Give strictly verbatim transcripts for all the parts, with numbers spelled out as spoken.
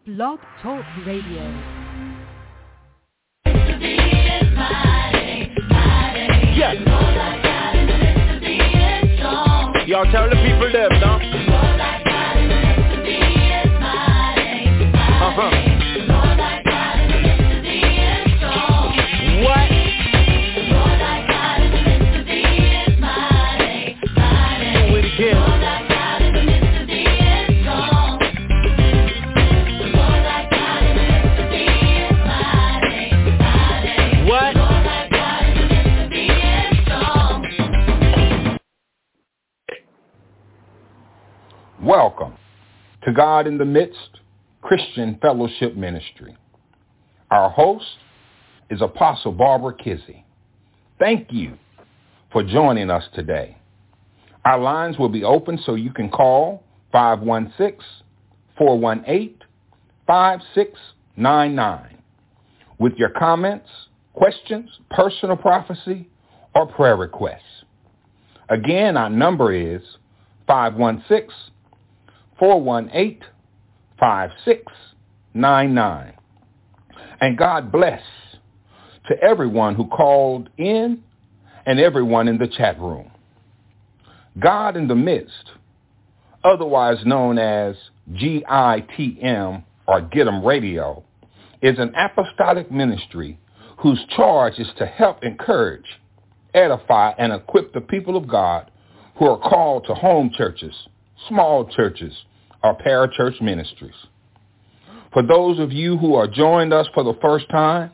Blog Talk Radio. Yes. Y'all tell the people them now. Uh-huh. What? Do it again. Welcome to God in the Midst Christian Fellowship Ministry. Our host is Apostle Barbara Kizzie. Thank you for joining us today. Our lines will be open so you can call five one six, four one eight, five six nine nine with your comments, questions, personal prophecy, or prayer requests. Again, our number is five one six, four one eight, five six nine nine. And God bless to everyone who called in and everyone in the chat room. God in the Midst, otherwise known as G I T M or Get 'em Radio, is an apostolic ministry whose charge is to help encourage, edify, and equip the people of God who are called to home churches, small churches, or parachurch ministries. For those of you who are joined us for the first time,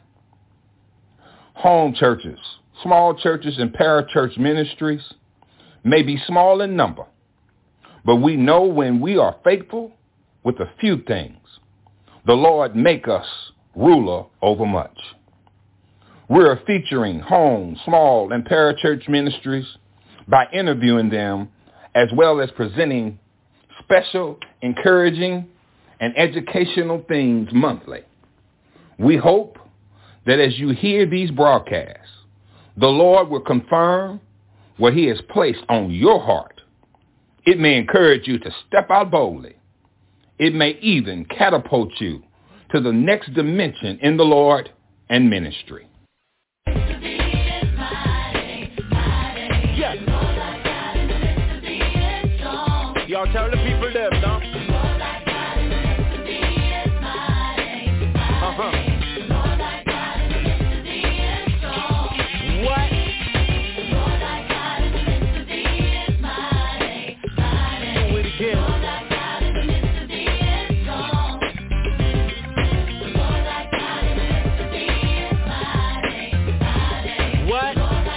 home churches, small churches, and parachurch ministries may be small in number, but we know when we are faithful with a few things, the Lord make us ruler over much. We're featuring home, small, and parachurch ministries by interviewing them as well as presenting special, encouraging, and educational things monthly. We hope that as you hear these broadcasts, the Lord will confirm what he has placed on your heart. It may encourage you to step out boldly. It may even catapult you to the next dimension in the Lord and ministry. Yes. Y'all tell the people them now. Uh-huh. What? Do it again. What?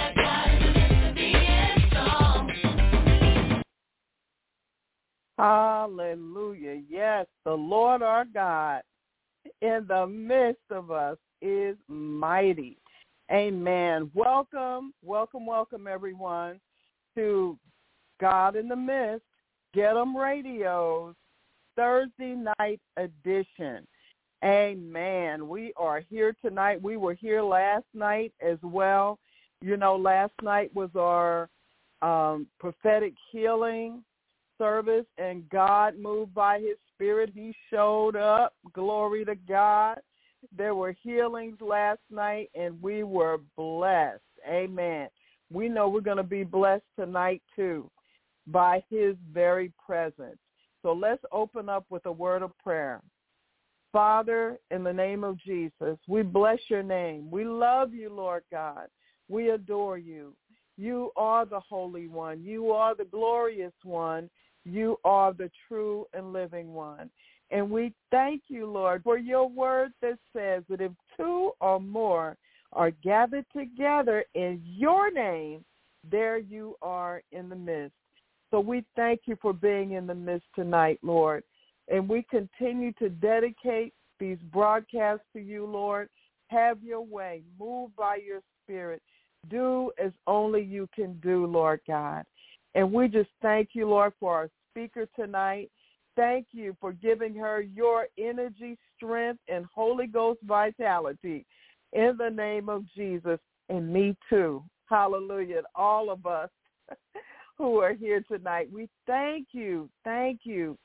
Hallelujah. Yes, the Lord our God in the midst of us is mighty. Amen. Welcome, welcome, welcome, everyone, to God in the Midst, Get 'em Radio's Thursday night edition. Amen. We are here tonight. We were here last night as well. You know, last night was our um, prophetic healing service, and God moved by his spirit. He showed up. Glory to God. There were healings last night, and we were blessed. Amen. We know we're going to be blessed tonight, too, by his very presence. So let's open up with a word of prayer. Father, in the name of Jesus, we bless your name. We love you, Lord God. We adore you. You are the Holy One. You are the glorious one. You are the true and living one. And we thank you, Lord, for your word that says that if two or more are gathered together in your name, there you are in the midst. So we thank you for being in the midst tonight, Lord. And we continue to dedicate these broadcasts to you, Lord. Have your way. Move by your spirit. Do as only you can do, Lord God. And we just thank you, Lord, for our speaker tonight. Thank you for giving her your energy, strength, and Holy Ghost vitality in the name of Jesus, and me too. Hallelujah. And all of us who are here tonight, we thank you, thank you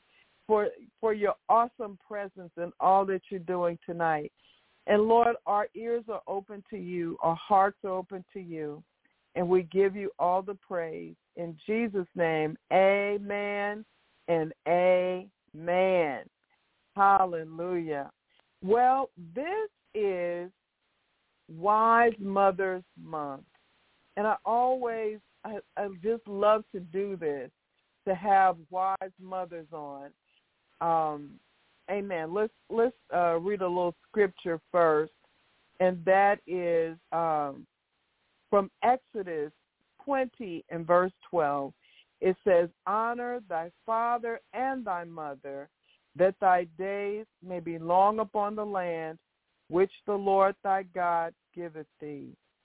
for for your awesome presence and all that you're doing tonight. And, Lord, our ears are open to you. Our hearts are open to you. And we give you all the praise. In Jesus' name, amen and amen. Hallelujah. Well, this is Wise Mothers Month. And I always, I, I just love to do this, to have wise mothers on. Um, amen. Let's let's uh, read a little scripture first, and that is um, from Exodus twenty and verse twelve. It says, honor thy father and thy mother, that thy days may be long upon the land which the Lord thy God giveth thee.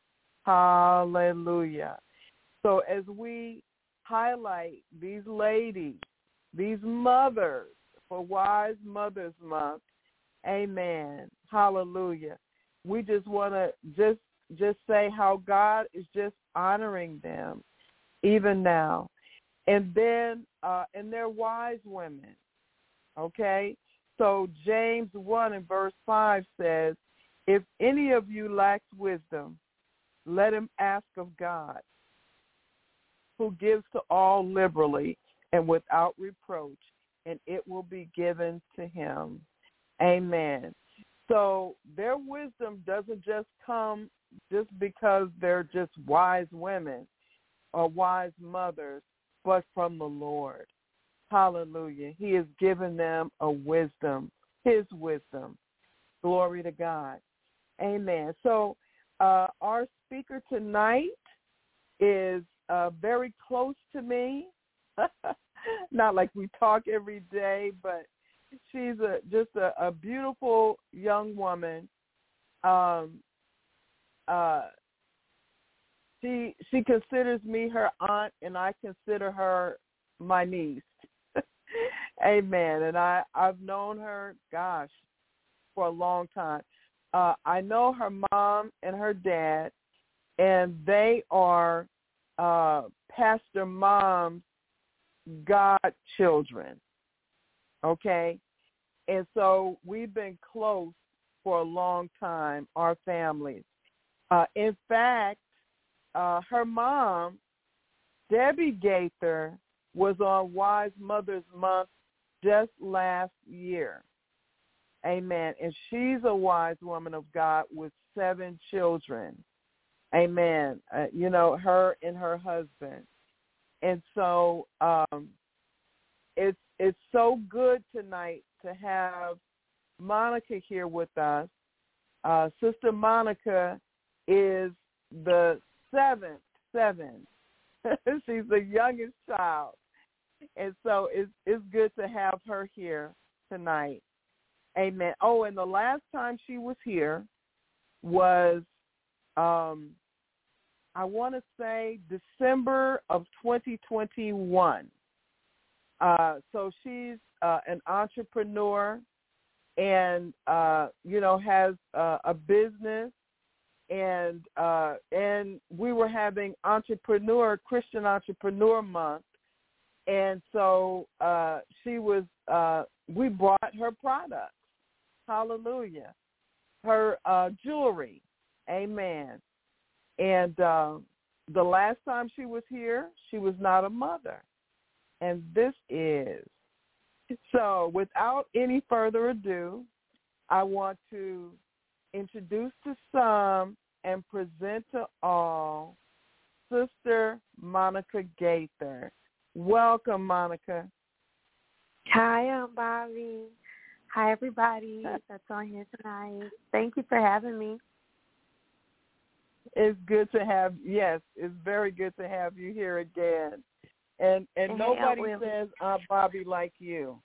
Hallelujah. So as we highlight these ladies, these mothers for Wise Mothers Month, amen, hallelujah, we just want to just just say how God is just honoring them even now. And then, uh, and they're wise women, okay? So James one and verse five says, if any of you lacks wisdom, let him ask of God, who gives to all liberally and without reproach, and it will be given to him. Amen. So their wisdom doesn't just come just because they're just wise women or wise mothers, but from the Lord. Hallelujah. He has given them a wisdom, his wisdom. Glory to God. Amen. So uh, our speaker tonight is uh, very close to me. Not like we talk every day, but she's a, just a, a beautiful young woman. Um, uh, she she considers me her aunt, and I consider her my niece. Amen. And I, I've known her, gosh, for a long time. Uh, I know her mom and her dad, and they are uh, Pastor Mom's godchildren, okay? And so we've been close for a long time, our families. Uh, in fact, uh, her mom, Debbie Gaither, was on Wise Mothers Month just last year. Amen. And she's a wise woman of God with seven children. Amen. Uh, you know, her and her husband. And so um, it's it's so good tonight to have Monica here with us. Uh, Sister Monica is the seventh, seven. She's the youngest child. And so it's it's good to have her here tonight. Amen. Oh, and the last time she was here was, um, I want to say, December of twenty twenty-one. Uh, so she's uh, an entrepreneur and, uh, you know, has uh, a business. And uh, and we were having entrepreneur, Christian Entrepreneur Month. And so uh, she was, uh, we brought her products. Hallelujah. Her uh, jewelry. Amen. And uh, the last time she was here, she was not a mother. And this is. So without any further ado, I want to introduce to some and present to all Sister Monica Gaither. Welcome, Monica. Hi, I'm Bobby. Hi, everybody that's on here tonight. Thank you for having me. It's good to have, yes, it's very good to have you here again. And and hey, nobody says Aunt Bobby like you.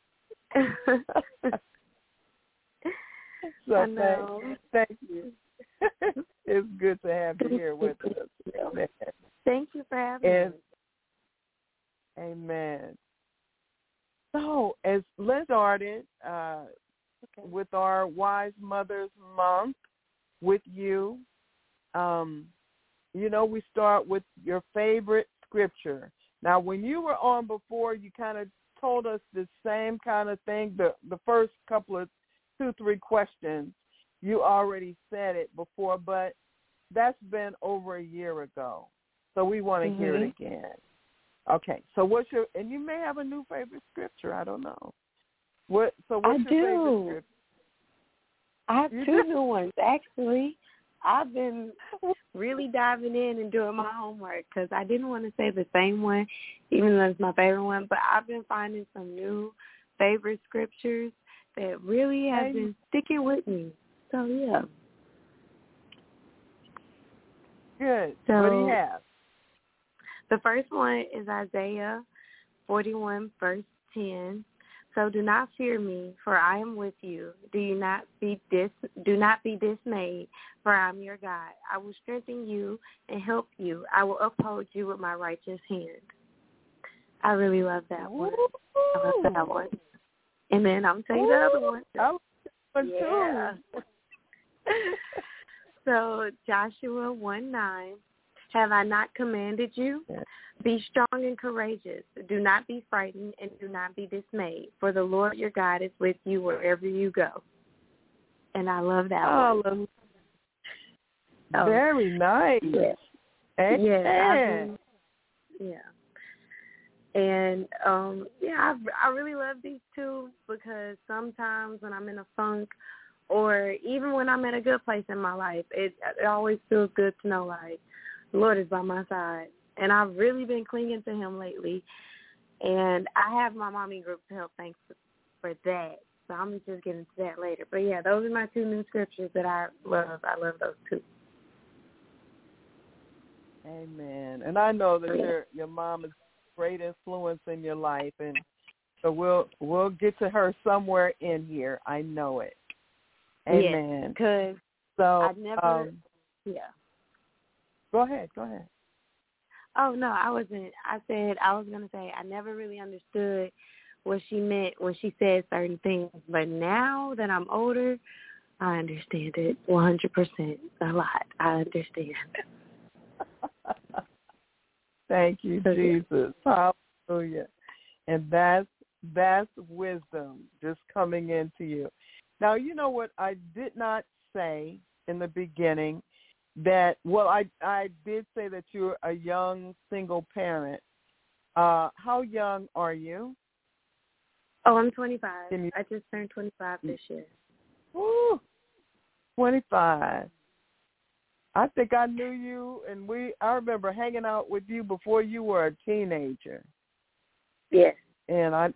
So I know. Thank, thank you. It's good to have you here with us. Amen. Thank you for having and, me. Amen. So as let's start it uh, okay. with our Wise Mothers Month with you. Um, you know, we start with your favorite scripture. Now, when you were on before, you kind of told us the same kind of thing. The the first couple of two, three questions, you already said it before, but that's been over a year ago. So we want to mm-hmm. hear it again. Okay. So what's your, and you may have a new favorite scripture. I don't know. What? So what's I your do. favorite scripture? I have You two do? new ones, actually. I've been really diving in and doing my homework because I didn't want to say the same one, even though it's my favorite one, but I've been finding some new favorite scriptures that really have Amen. been sticking with me. So, yeah. Good. So, what do you have? The first one is Isaiah forty-one, verse ten. So do not fear me, for I am with you. Do you not be dis do not be dismayed, for I am your God. I will strengthen you and help you. I will uphold you with my righteous hand. I really love that one. I love that one. And then I'm tell you the other one. I one yeah. too. So Joshua one nine. Have I not commanded you? Be strong and courageous. Do not be frightened and do not be dismayed, for the Lord your God is with you wherever you go. And I love that oh, one. Oh, very nice. Yes. Yeah. Been, yeah. And, um, yeah, I, I really love these two because sometimes when I'm in a funk or even when I'm in a good place in my life, it, it always feels good to know, like, the Lord is by my side. And I've really been clinging to him lately. And I have my mommy group to help thanks for that. So I'm going to just get into that later. But, yeah, those are my two new scriptures that I love. I love those two. Amen. And I know that your your mom is a great influence in your life. And so we'll, we'll get to her somewhere in here. I know it. Amen. Because so, I never, um, yeah. Go ahead. Go ahead. Oh, no, I wasn't. I said, I was going to say, I never really understood what she meant when she said certain things. But now that I'm older, I understand it one hundred percent. A lot. I understand. Thank you, Jesus. Hallelujah. And that's, that's wisdom just coming into you. Now, you know what I did not say in the beginning? That, well, I I did say that you're a young single parent. Uh, how young are you? Oh, I'm twenty-five. You, I just turned twenty-five this year. Woo, twenty-five. I think I knew you, and we. I remember hanging out with you before you were a teenager. Yes. And I.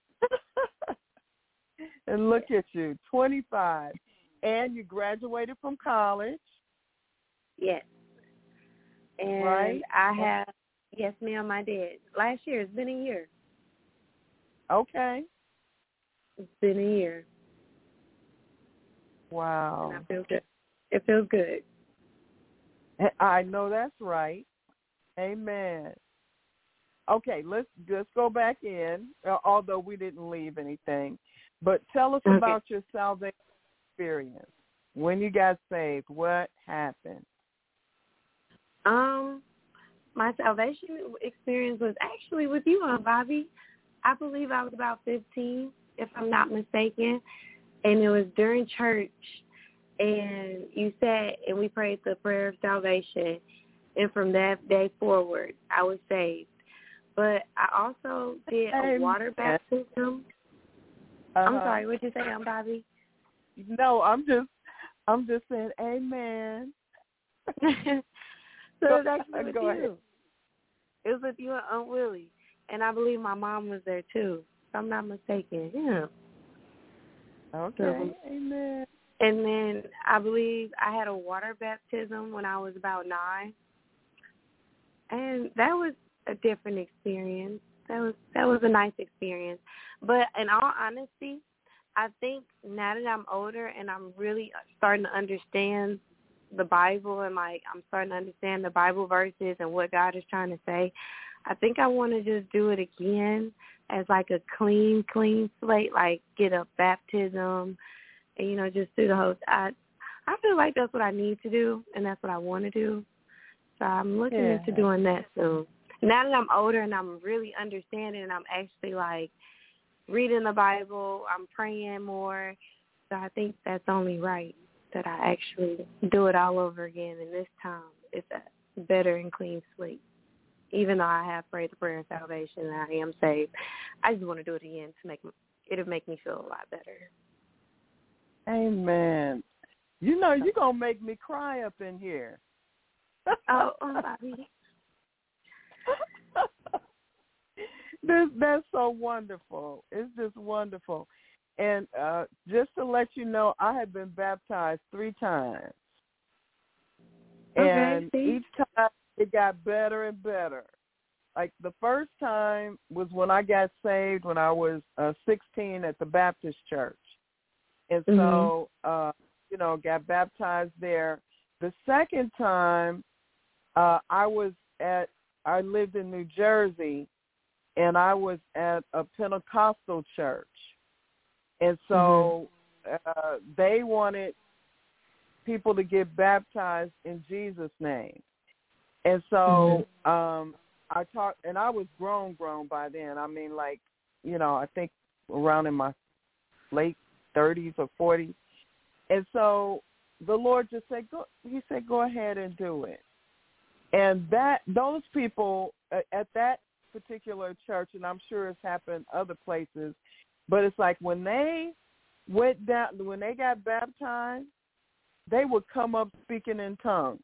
and look at you, twenty-five, and you graduated from college. Yes. And right? I have, yes, ma'am, I did. Last year. It's been a year. Okay. It's been a year. Wow. And I feel good. It feels good. I know that's right. Amen. Okay, let's just go back in, although we didn't leave anything. But tell us okay. about your salvation experience. When you got saved, what happened? Um, my salvation experience was actually with you, Aunt Bobby. I believe I was about fifteen, if I'm not mistaken, and it was during church, and you sat and we prayed the prayer of salvation, and from that day forward, I was saved. But I also did a water baptism. Uh-huh. I'm sorry, what did you say, Aunt Bobby? No, I'm just, I'm just saying, amen. So it was actually with Go you. ahead. It was with you and Aunt Willie. And I believe my mom was there, too, if I'm not mistaken. Yeah. Okay, so, amen. And then I believe I had a water baptism when I was about nine. And that was a different experience. That was that was a nice experience. But in all honesty, I think now that I'm older and I'm really starting to understand the Bible and, like, I'm starting to understand the Bible verses and what God is trying to say, I think I want to just do it again as, like, a clean, clean slate, like get a baptism and, you know, just do the whole I, I feel like that's what I need to do and that's what I want to do. So I'm looking yeah. into doing that soon. now that I'm older and I'm really understanding, and I'm actually like reading the Bible, I'm praying more. So I think that's only right that I actually do it all over again. And this time it's a better and clean slate. Even though I have prayed the prayer of salvation and I am saved, I just want to do it again to make it'll make me feel a lot better. Amen. You know, you're going to make me cry up in here. Oh, oh, Bobby. this, that's so wonderful. It's just wonderful. And uh, just to let you know, I have been baptized three times. Okay, and see? each time it got better and better. Like the first time was when I got saved when I was uh, sixteen at the Baptist church. And so, mm-hmm. uh, you know, got baptized there. The second time, uh, I was at, I lived in New Jersey, and I was at a Pentecostal church. And so mm-hmm. uh, they wanted people to get baptized in Jesus' name. And so mm-hmm. um, I talked, and I was grown, grown by then. I mean, like, you know, I think around in my late thirties or forties. And so the Lord just said, go, he said, go ahead and do it. And that those people at that particular church, and I'm sure it's happened other places, but it's like when they went down, when they got baptized, they would come up speaking in tongues.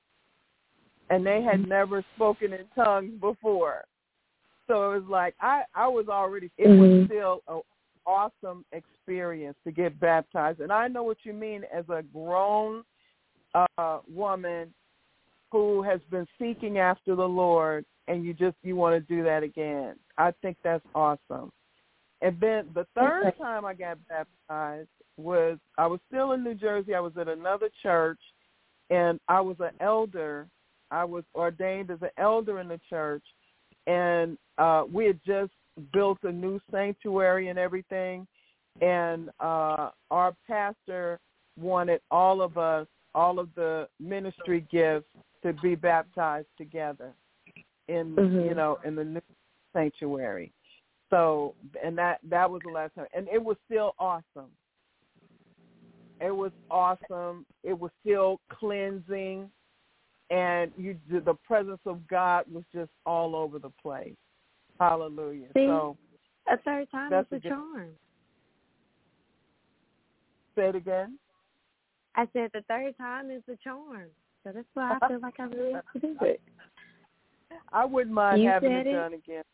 And they had never spoken in tongues before. So it was like I, I was already, it mm-hmm. was still an awesome experience to get baptized. And I know what you mean as a grown uh, woman who has been seeking after the Lord, and you just, you want to do that again. I think that's awesome. And then the third time I got baptized was, I was still in New Jersey. I was at another church, and I was an elder. I was ordained as an elder in the church, and uh, we had just built a new sanctuary and everything, and uh, our pastor wanted all of us, all of the ministry gifts, to be baptized together in, mm-hmm. you know, in the new sanctuary. So, and that, that was the last time. And it was still awesome. It was awesome. It was still cleansing. And you, the presence of God was just all over the place. Hallelujah. See, so a third time is a, a charm. Say it again. I said the third time is a charm. So that's why I feel like I really have to do it. I wouldn't mind you having it, it done again.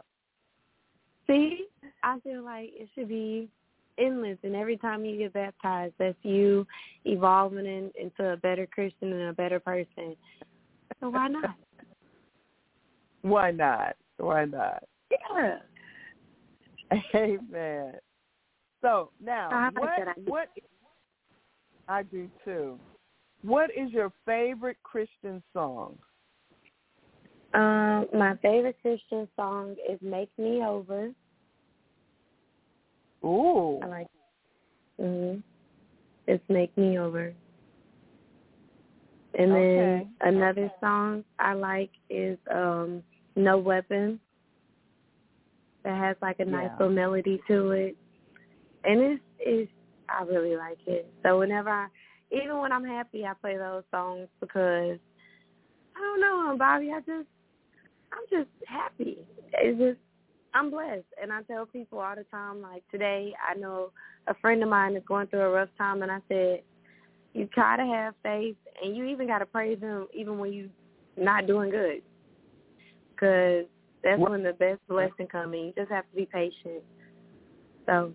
See, I feel like it should be endless, and every time you get baptized, that's you evolving in, into a better Christian and a better person. So why not? Why not? Why not? Yeah. Amen. So now, I what, like what, I do too. What is your favorite Christian song? Um, my favorite Christian song is "Make Me Over." Ooh, I like it. Mhm. It's "Make Me Over." And okay. then another song I like is um, "No Weapon." That has like a nice yeah. little melody to it, and it's it's I really like it. So whenever I, even when I'm happy, I play those songs because I don't know, Bobby. I just I'm just happy. It's just, I'm blessed. And I tell people all the time, like today, I know a friend of mine is going through a rough time, and I said, you try to have faith, and you even got to praise him even when you're not doing good. Because that's when the best blessing comes in. You just have to be patient. So,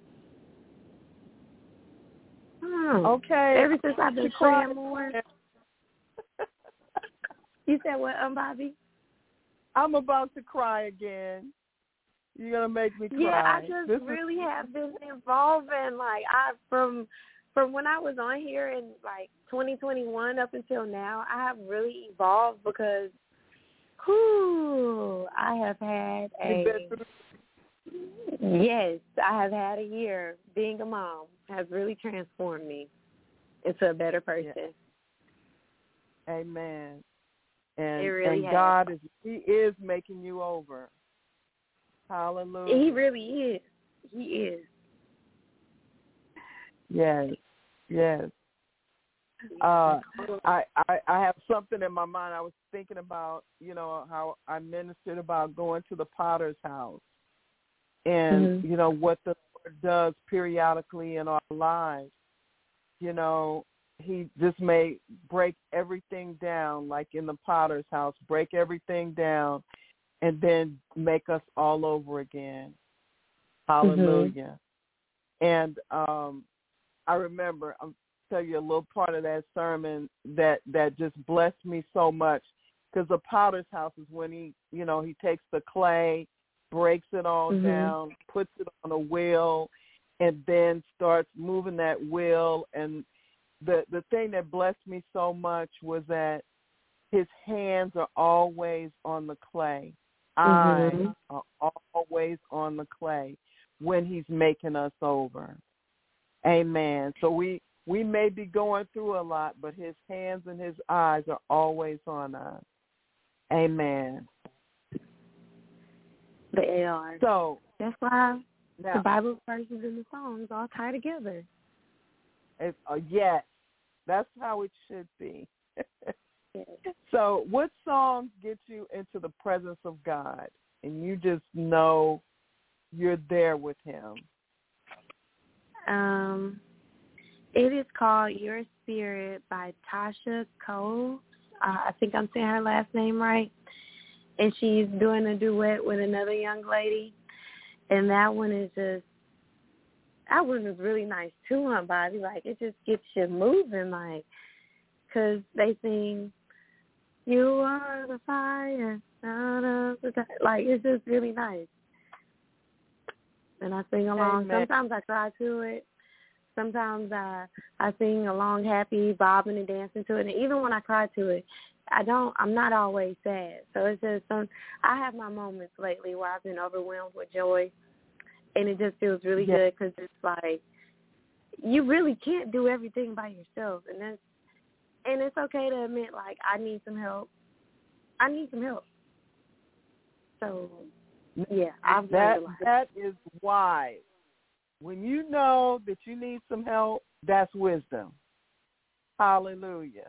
I don't know. Okay. Ever since I've been praying more. You said what, um, Bobby? I'm about to cry again. You're gonna make me cry. Yeah, I just this really is... have been evolving. Like I from from when I was on here in like twenty twenty-one up until now, I have really evolved because, whew, I have had a yes, I have had a year being a mom has really transformed me into a better person. Yeah. Amen. And, it really and has. God is He is making you over. Hallelujah. He really is. He is. Yes, yes. Uh, I, I I have something in my mind. I was thinking about, you know, how I ministered about going to the Potter's house, and mm-hmm. you know what the Lord does periodically in our lives. You know, He just may break everything down, like in the Potter's house, break everything down, and then make us all over again. Hallelujah. Mm-hmm. And um, I remember, I'm tell you a little part of that sermon that, that just blessed me so much, because the Potter's house is when he, you know, he takes the clay, breaks it all mm-hmm. down, puts it on a wheel, and then starts moving that wheel. And the the thing that blessed me so much was that his hands are always on the clay. Mm-hmm. Eyes are always on the clay when he's making us over. Amen. So we, we may be going through a lot, but his hands and his eyes are always on us. Amen. They are. So that's why now, the Bible verses and the songs all tie together. It's, uh, yes, that's how it should be. Yes. So what songs get you into the presence of God and you just know you're there with him? Um, it is called Your Spirit by Tasha Cole. Uh, I think I'm saying her last name right. And she's doing a duet with another young lady. And that one is just, that one is really nice too, huh, Bobby? Like, it just gets you moving, like, because they sing, you are the fire, out of the dark. Like, it's just really nice. And I sing along. Amen. Sometimes I cry to it. Sometimes I I sing along happy, bobbing and dancing to it. And even when I cry to it, I don't, I'm not always sad. So it's just some, I have my moments lately where I've been overwhelmed with joy. And it just feels really yeah. good because it's like, you really can't do everything by yourself. And that's, and it's okay to admit, like, I need some help. I need some help. So, yeah, I've that, learned a lot. That is wise. When you know that you need some help, that's wisdom. Hallelujah.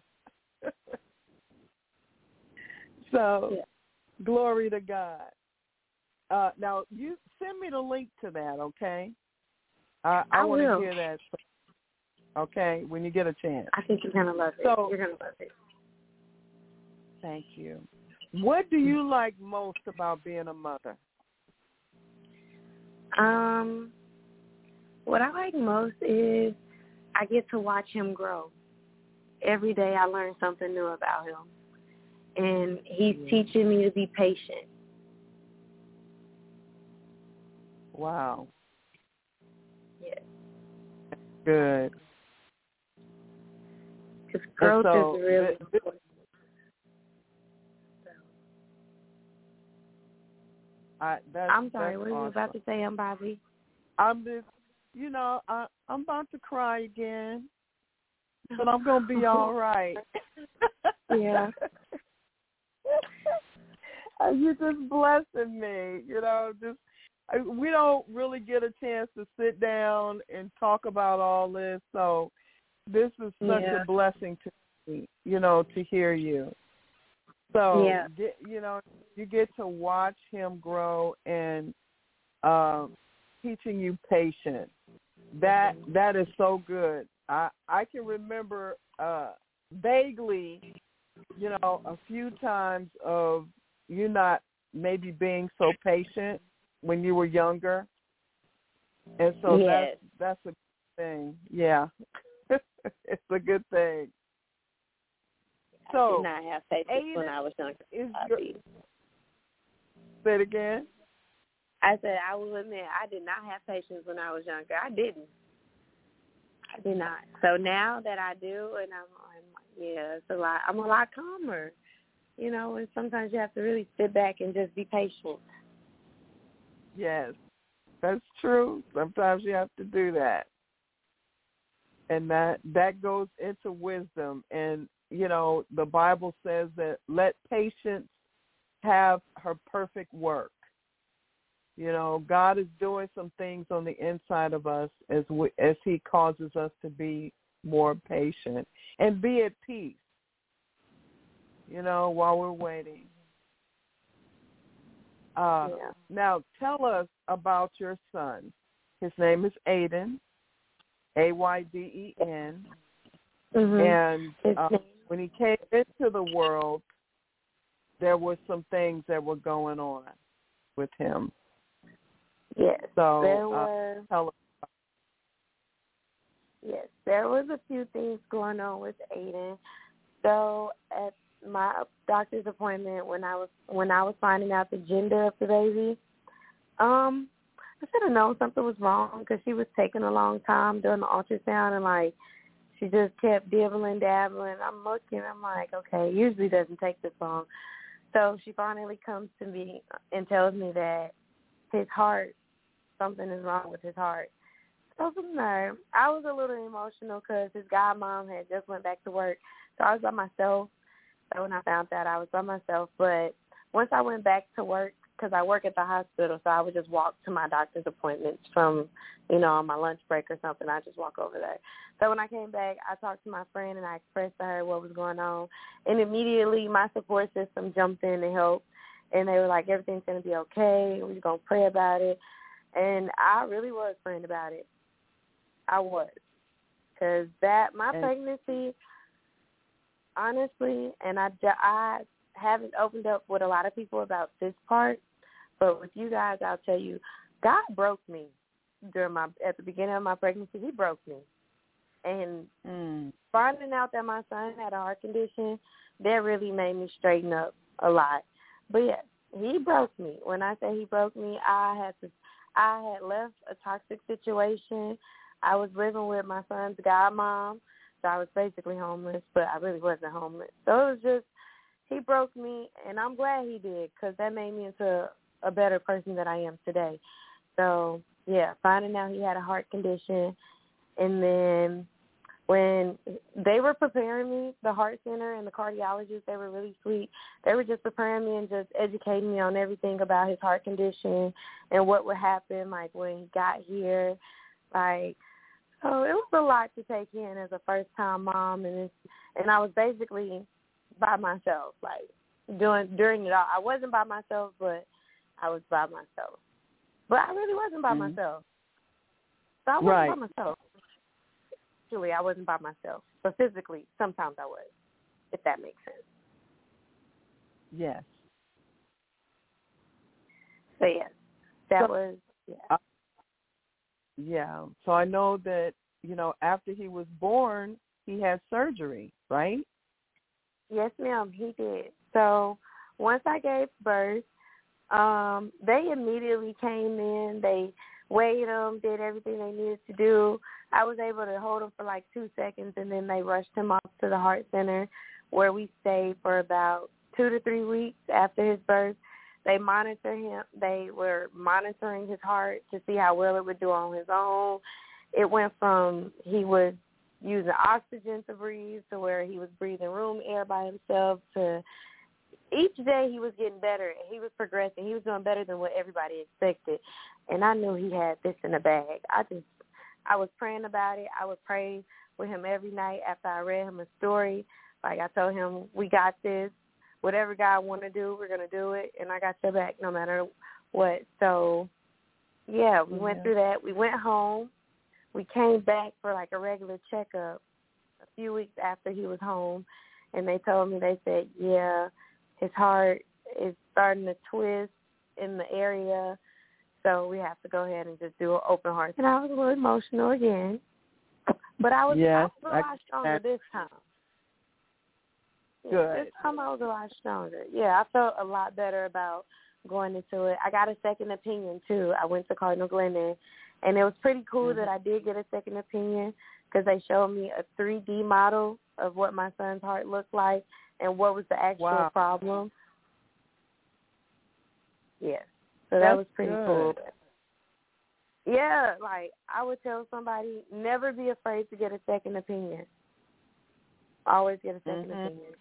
So, yeah. Glory to God. Uh, now, you send me the link to that, okay? I, I, I want to hear that. Okay, when you get a chance. I think you're going to love it. So, you're going to love it. Thank you. What do you like most about being a mother? Um, what I like most is I get to watch him grow. Every day I learn something new about him. And he's yeah. teaching me to be patient. Wow. Yes. Good. Because growth so, is really this, important. So. I, that's, I'm sorry, that's what were awesome. you about to say, I'm Bobby? I'm just, you know, I, I'm about to cry again, but I'm going to be all right. Yeah. You're just blessing me, you know, just, we don't really get a chance to sit down and talk about all this, so this is such yeah. a blessing to me, you know, to hear you. So, yeah. get, you know, you get to watch him grow and um, teaching you patience. That mm-hmm. that is so good. I, I can remember uh, vaguely, you know, a few times of you not maybe being so patient when you were younger. And so yes. that's, that's a good thing. Yeah. It's a good thing. So, I did not have patience Aiden when I was younger. Is your, say it again. I said, I will admit, I did not have patience when I was younger. I didn't. I did not. So now that I do, and I'm, I'm yeah, it's a lot. I'm a lot calmer, you know. And sometimes you have to really sit back and just be patient. Yes, that's true. Sometimes you have to do that. And that, that goes into wisdom. And, you know, the Bible says that let patience have her perfect work. You know, God is doing some things on the inside of us as we, as he causes us to be more patient and be at peace, you know, while we're waiting. Uh, yeah. Now, tell us about your son. His name is Aiden, A Y D E N. Mm-hmm. And uh, when he came into the world, there were some things that were going on with him. Yes, so, there uh, were. Tell us. Yes, there was a few things going on with Aiden. So at my doctor's appointment, when I was when I was finding out the gender of the baby, um, I should have known something was wrong because she was taking a long time doing the ultrasound, and like she just kept dibbling, dabbling. I'm looking, I'm like, okay, usually doesn't take this long. So she finally comes to me and tells me that his heart, something is wrong with his heart. So from there, I was a little emotional because his godmom had just went back to work. So I was by myself. So when I found that, I was by myself. But once I went back to work, because I work at the hospital, so I would just walk to my doctor's appointments from, you know, on my lunch break or something. I just walk over there. So when I came back, I talked to my friend and I expressed to her what was going on. And immediately my support system jumped in to help. And they were like, everything's going to be okay. We're going to pray about it. And I really was praying about it. I was. Because that, my and, pregnancy, honestly, and I, I haven't opened up with a lot of people about this part, but with you guys, I'll tell you, God broke me during my, at the beginning of my pregnancy. He broke me. And mm. finding out that my son had a heart condition, that really made me straighten up a lot. But yes, he broke me. When I say he broke me, I had to, I had left a toxic situation. I was living with my son's godmom, so I was basically homeless, but I really wasn't homeless. So it was just, he broke me, and I'm glad he did because that made me into a better person than I am today. So, yeah, finding out he had a heart condition, and then when they were preparing me, the heart center and the cardiologist, they were really sweet. They were just preparing me and just educating me on everything about his heart condition and what would happen, like, when he got here. Like, so it was a lot to take in as a first-time mom, and it's, and I was basically by myself, like, doing during it all. I wasn't by myself, but I was by myself. But I really wasn't by mm-hmm. myself. So I wasn't right. by myself. Actually, I wasn't by myself. But physically, sometimes I was, if that makes sense. Yes. So, yes, that so, was, yeah. Uh, yeah. So I know that, you know, after he was born, he had surgery, right? Yes, ma'am, he did. So once I gave birth, um, they immediately came in. They weighed him, did everything they needed to do. I was able to hold him for like two seconds, and then they rushed him off to the heart center where we stayed for about two to three weeks after his birth. They monitored him. They were monitoring his heart to see how well it would do on his own. It went from he was using oxygen to breathe to where he was breathing room air by himself to each day he was getting better. He was progressing. He was doing better than what everybody expected. And I knew he had this in the bag. I just, I was praying about it. I would pray with him every night after I read him a story. Like I told him, we got this. Whatever God want to do, we're going to do it. And I got your back no matter what. So, yeah, we yeah. went through that. We went home. We came back for like a regular checkup a few weeks after he was home. And they told me, they said, yeah, his heart is starting to twist in the area. So we have to go ahead and just do an open heart. And I was a little emotional again. But I was, yes, I was a lot stronger this time. Good. Yeah, this time I was a lot stronger. Yeah, I felt a lot better about going into it. I got a second opinion, too. I went to Cardinal Glennon, and it was pretty cool mm-hmm. that I did get a second opinion because they showed me a three D model of what my son's heart looked like and what was the actual wow. problem. Yeah, so That's that was pretty good. cool. Yeah, like I would tell somebody, never be afraid to get a second opinion. Always get a second mm-hmm. opinion.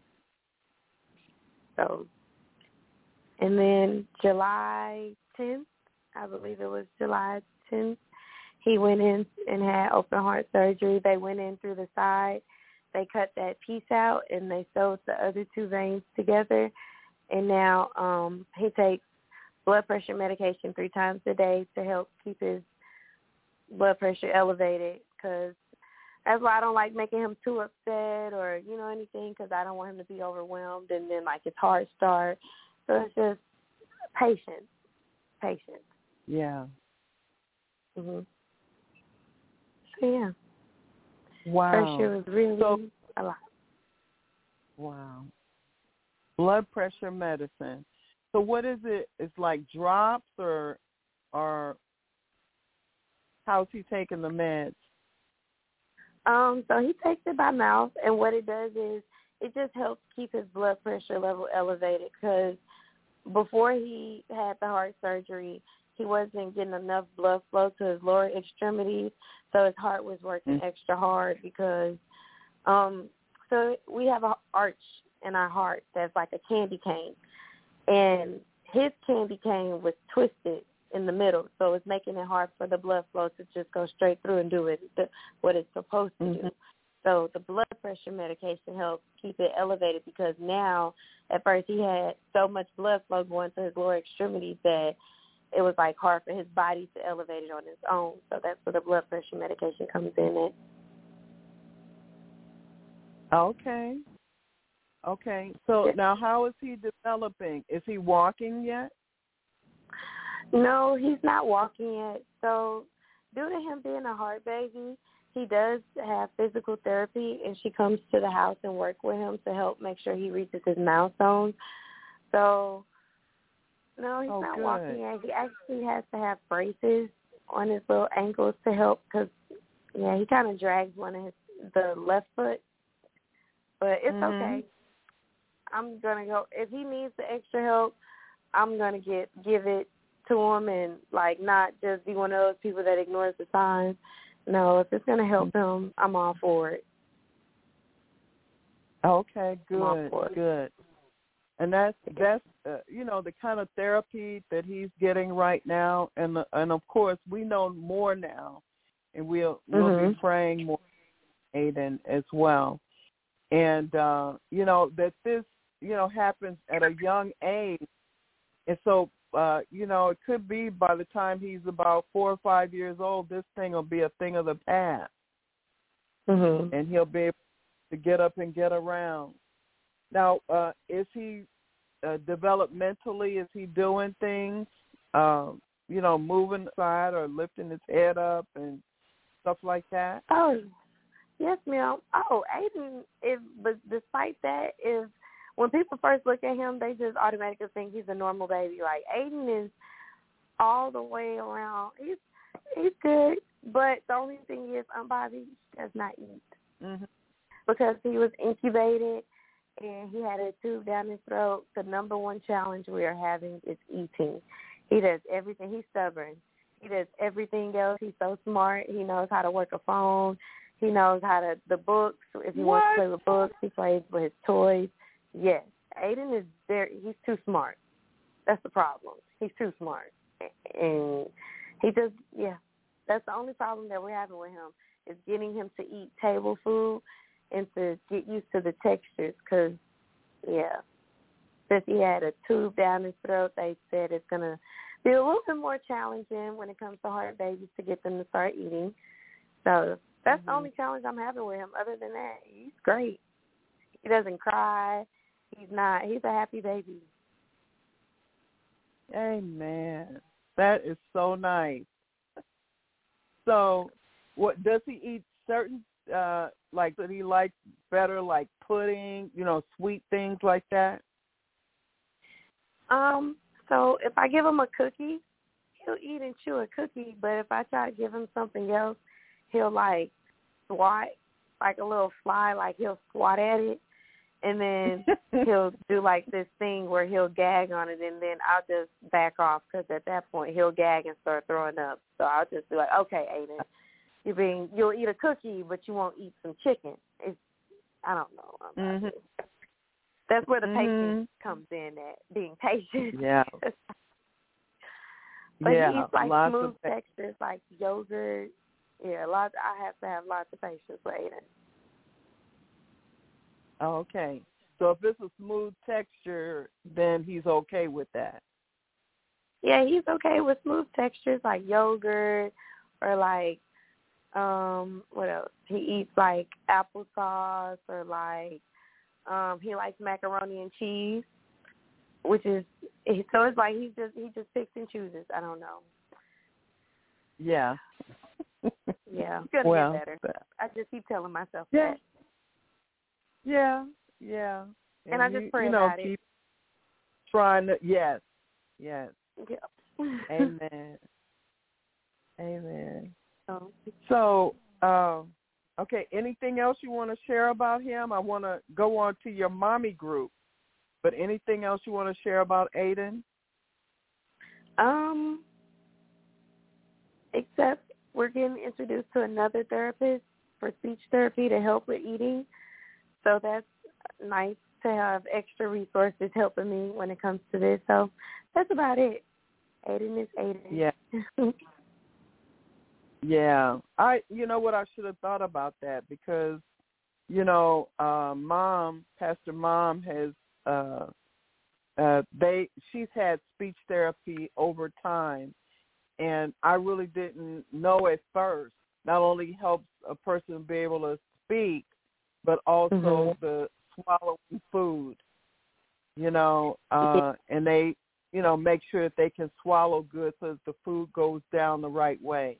So, and then July tenth, I believe it was July tenth, he went in and had open heart surgery. They went in through the side. They cut that piece out, and they sewed the other two veins together. And now um, he takes blood pressure medication three times a day to help keep his blood pressure elevated, because that's why I don't like making him too upset or, you know, anything, because I don't want him to be overwhelmed and then, like, his heart start. So it's just patience, patience. Yeah. Mm-hmm. So, yeah. Wow. First year was really so, a lot. Wow. Blood pressure medicine. So what is it? It's like drops or, or how's he taking the meds? Um, so he takes it by mouth, and what it does is it just helps keep his blood pressure level elevated, because before he had the heart surgery, he wasn't getting enough blood flow to his lower extremities, so his heart was working mm-hmm. extra hard because um, so we have an arch in our heart that's like a candy cane, and his candy cane was twisted in the middle, so it's making it hard for the blood flow to just go straight through and do it what it's supposed to mm-hmm. do. So the blood pressure medication helps keep it elevated, because now, at first he had so much blood flow going to his lower extremities that it was like hard for his body to elevate it on its own. So that's where the blood pressure medication comes in at. Okay. Okay. So now how is he developing? Is he walking yet? No, he's not walking yet. So due to him being a heart baby, he does have physical therapy, and she comes to the house and work with him to help make sure he reaches his milestones. So, no, he's oh, not good. walking yet. He actually has to have braces on his little ankles to help, because, yeah, he kind of drags one of his, the left foot. But it's mm-hmm. okay. I'm going to go. If he needs the extra help, I'm going to get give it to him, and, like, not just be one of those people that ignores the signs. No, if it's going to help him, I'm all for it. Okay, good, good. And that's, that's uh, you know, the kind of therapy that he's getting right now. And, the, and of course, we know more now, and we'll, we'll mm-hmm. be praying more for Aiden as well. And, uh, you know, that this, you know, happens at a young age. And so, Uh, you know, it could be by the time he's about four or five years old, this thing will be a thing of the past. Mm-hmm. And he'll be able to get up and get around. Now, uh, is he uh, developmentally, is he doing things, um, you know, moving aside or lifting his head up and stuff like that? Oh, yes, ma'am. Oh, Aiden, if, but despite that, if when people first look at him, they just automatically think he's a normal baby. Like, Aiden is all the way around. He's he's good, but the only thing is, um, Bobby does not eat. Mm-hmm. Because he was incubated and he had a tube down his throat. The number one challenge we are having is eating. He does everything. He's stubborn. He does everything else. He's so smart. He knows how to work a phone. He knows how to, the books. If he what? wants to play with books, he plays with his toys. Yes, Aiden is very, he's too smart. That's the problem. He's too smart. And he just, yeah, that's the only problem that we're having with him, is getting him to eat table food and to get used to the textures, because, yeah, since he had a tube down his throat, they said it's going to be a little bit more challenging when it comes to heart babies to get them to start eating. So that's mm-hmm. the only challenge I'm having with him. Other than that, he's great. He doesn't cry. He's not. He's a happy baby. Amen. That is so nice. So, what does he eat? Certain uh, like that he likes better, like pudding, you know, sweet things like that. Um. So if I give him a cookie, he'll eat and chew a cookie. But if I try to give him something else, he'll like swat, like a little fly, like he'll swat at it. And then he'll do like this thing where he'll gag on it, and then I'll just back off, because at that point he'll gag and start throwing up. So I'll just be like, okay, Aiden, you being you'll eat a cookie, but you won't eat some chicken. It's, I don't know. Mm-hmm. That's where the mm-hmm. patience comes in at, being patient. Yeah. But yeah, he eats like lots smooth of textures, like yogurt. Yeah, lots. I have to have lots of patience with Aiden. Okay. So if it's a smooth texture, then he's okay with that. Yeah, he's okay with smooth textures like yogurt or like, um, what else? He eats like applesauce or like, um, he likes macaroni and cheese, which is, so it's like he just, he just picks and chooses. I don't know. Yeah. Yeah. It's going to well, get better. I just keep telling myself yeah. that. Yeah, yeah. And, and I you, just pray you know, about keep it. Trying to, yes, yes. Yeah. Amen. Amen. Oh. So, um, okay, anything else you want to share about him? I want to go on to your mommy group, but anything else you want to share about Aiden? Um, except we're getting introduced to another therapist for speech therapy to help with eating. So that's nice to have extra resources helping me when it comes to this. So that's about it. Aiden is Aiden. Yeah. Yeah. I, you know what, I should have thought about that because, you know, uh, mom, Pastor Mom has, uh, uh, they, she's had speech therapy over time. And I really didn't know at first, not only helps a person be able to speak, but also mm-hmm. the swallowing food, you know, uh, and they, you know, make sure that they can swallow good so that the food goes down the right way.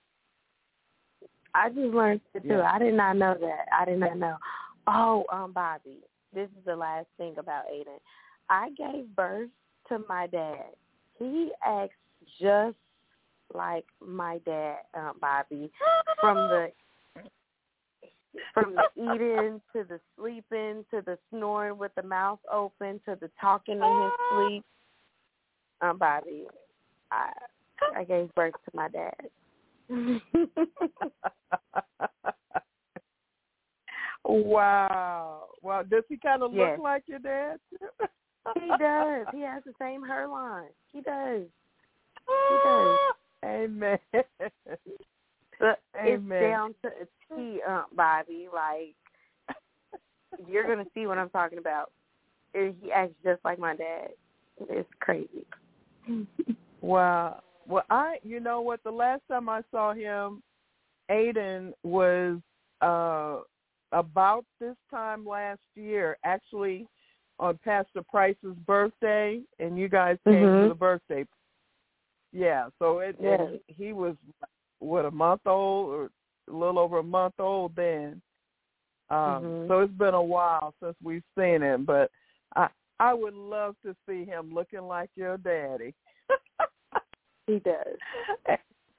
I just learned it, too. Yeah. I did not know that. I did not know. Oh, um, Bobby, this is the last thing about Aiden. I gave birth to my dad. He acts just like my dad, um, Bobby, from the from the eating to the sleeping to the snoring with the mouth open to the talking in his sleep. Um, Bobby, I I gave birth to my dad. Wow. Wow. Does he kind of yes. look like your dad? He does. He has the same hairline. He does. He does. Amen. But it's Amen. down to a T, Aunt Bobby. Like, you're going to see what I'm talking about. He acts just like my dad. It's crazy. Wow. Well, I, you know what, the last time I saw him, Aiden was uh, about this time last year, actually on Pastor Price's birthday, and you guys came mm-hmm. to the birthday. Yeah, so it, yes. it, he was, what, a month old or a little over a month old then. Um, mm-hmm. So it's been a while since we've seen him, but I, I would love to see him looking like your daddy. He does.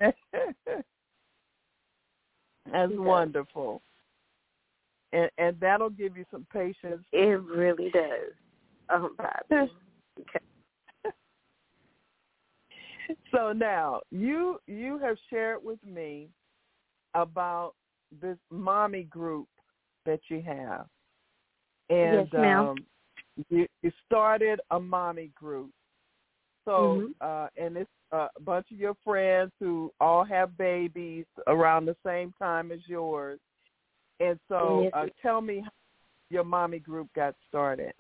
That's he wonderful. Does. And and that'll give you some patience. It really does. Um, Bobby. Okay. So now you you have shared with me about this mommy group that you have, and yes, ma'am. um, you, you started a mommy group. So mm-hmm. uh, and it's a bunch of your friends who all have babies around the same time as yours. And so yes. uh, tell me how your mommy group got started.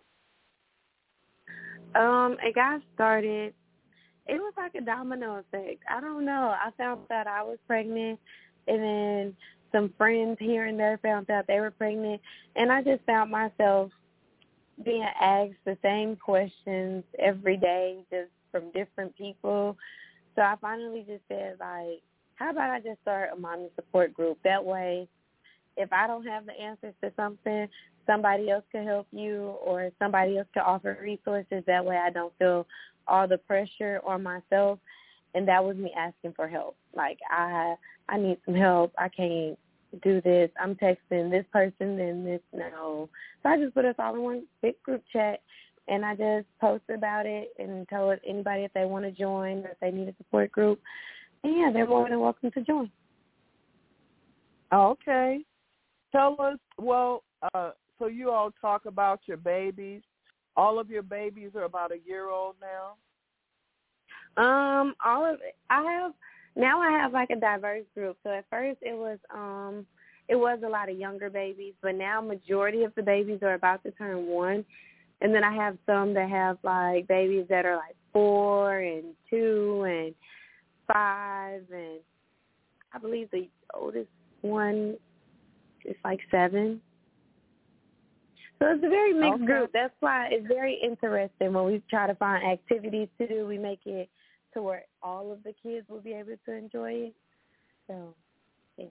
Um, it got started, it was like a domino effect. I don't know. I found out I was pregnant, and then some friends here and there found out they were pregnant, and I just found myself being asked the same questions every day, just from different people. So I finally just said, like, how about I just start a mommy support group? That way, if I don't have the answers to something, somebody else can help you, or somebody else can offer resources. That way I don't feel all the pressure on myself. And that was me asking for help. Like, I I need some help. I can't do this. I'm texting this person and this, no. So I just put us all in one big group chat, and I just posted about it and told anybody if they want to join or if they need a support group. And, yeah, they're more than welcome to join. Okay. Tell us, well, uh, so you all talk about your babies. All of your babies are about a year old now? Um, all of it. I have now I have like a diverse group. So at first it was um it was a lot of younger babies, but now majority of the babies are about to turn one. And then I have some that have like babies that are like four and two and five, and I believe the oldest one is like seven. So it's a very mixed Okay. group. That's why it's very interesting when we try to find activities to do. We make it to where all of the kids will be able to enjoy it. So, yeah.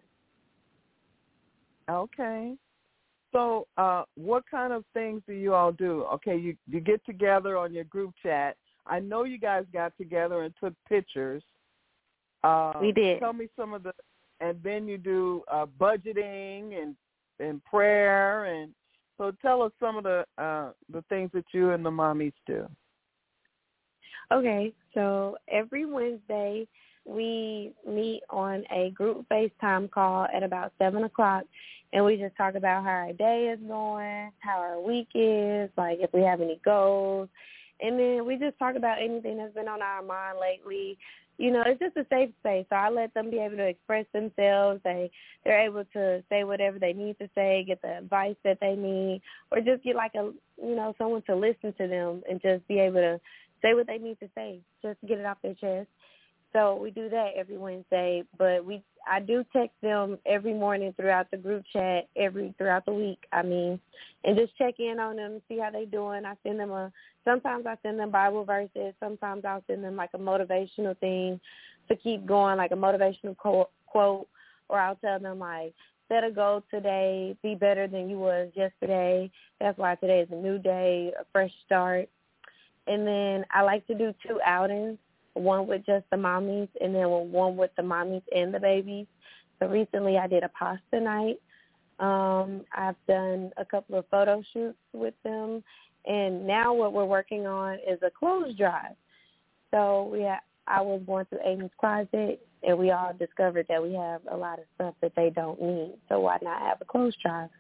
Okay. So uh, what kind of things do you all do? Okay, you, you get together on your group chat. I know you guys got together and took pictures. Uh, We did. Tell me some of the, and then you do uh, budgeting and, and prayer. And so tell us some of the uh, the things that you and the mommies do. Okay, so every Wednesday we meet on a group FaceTime call at about seven o'clock, and we just talk about how our day is going, how our week is, like if we have any goals, and then we just talk about anything that's been on our mind lately. You know, it's just a safe space, so I let them be able to express themselves. They, they're able to say whatever they need to say, get the advice that they need, or just get like a, you know, someone to listen to them and just be able to say what they need to say, just get it off their chest. So we do that every Wednesday, but we I do text them every morning throughout the group chat, every throughout the week, I mean, and just check in on them, see how they doing. I send them a, sometimes I send them Bible verses, sometimes I'll send them like a motivational thing to keep going, like a motivational quote, quote or I'll tell them like, set a goal today, be better than you was yesterday. That's why today is a new day, a fresh start. And then I like to do two outings, one with just the mommies and then one with the mommies and the babies. So recently I did a pasta night. Um, I've done a couple of photo shoots with them. And now what we're working on is a clothes drive. So we ha- I was going through Amy's closet, and we all discovered that we have a lot of stuff that they don't need. So why not have a clothes drive?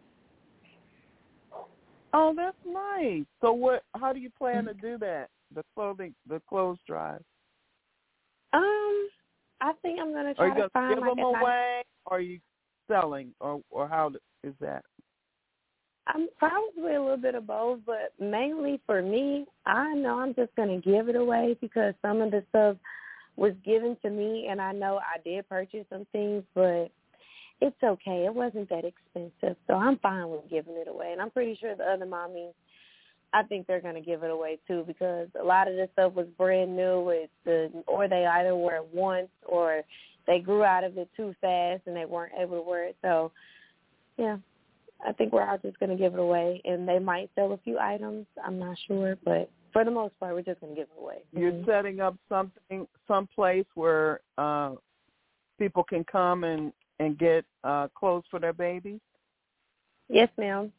Oh, that's nice. So what? How do you plan to do that? The clothing, the clothes drive. Um, I think I'm gonna Are try you to gonna find give like them a nice, away? Or are you selling, or or how is that? I'm probably a little bit of both, but mainly for me, I know I'm just gonna give it away because some of the stuff was given to me, and I know I did purchase some things, but it's okay. It wasn't that expensive, so I'm fine with giving it away. And I'm pretty sure the other mommies, I think they're going to give it away too, because a lot of this stuff was brand new, with the, or they either wear it once or they grew out of it too fast and they weren't able to wear it. So, yeah, I think we're all just going to give it away, and they might sell a few items. I'm not sure, but for the most part, we're just going to give it away. You're mm-hmm. setting up something, some place where uh, people can come and and get uh, clothes for their babies? Yes, ma'am.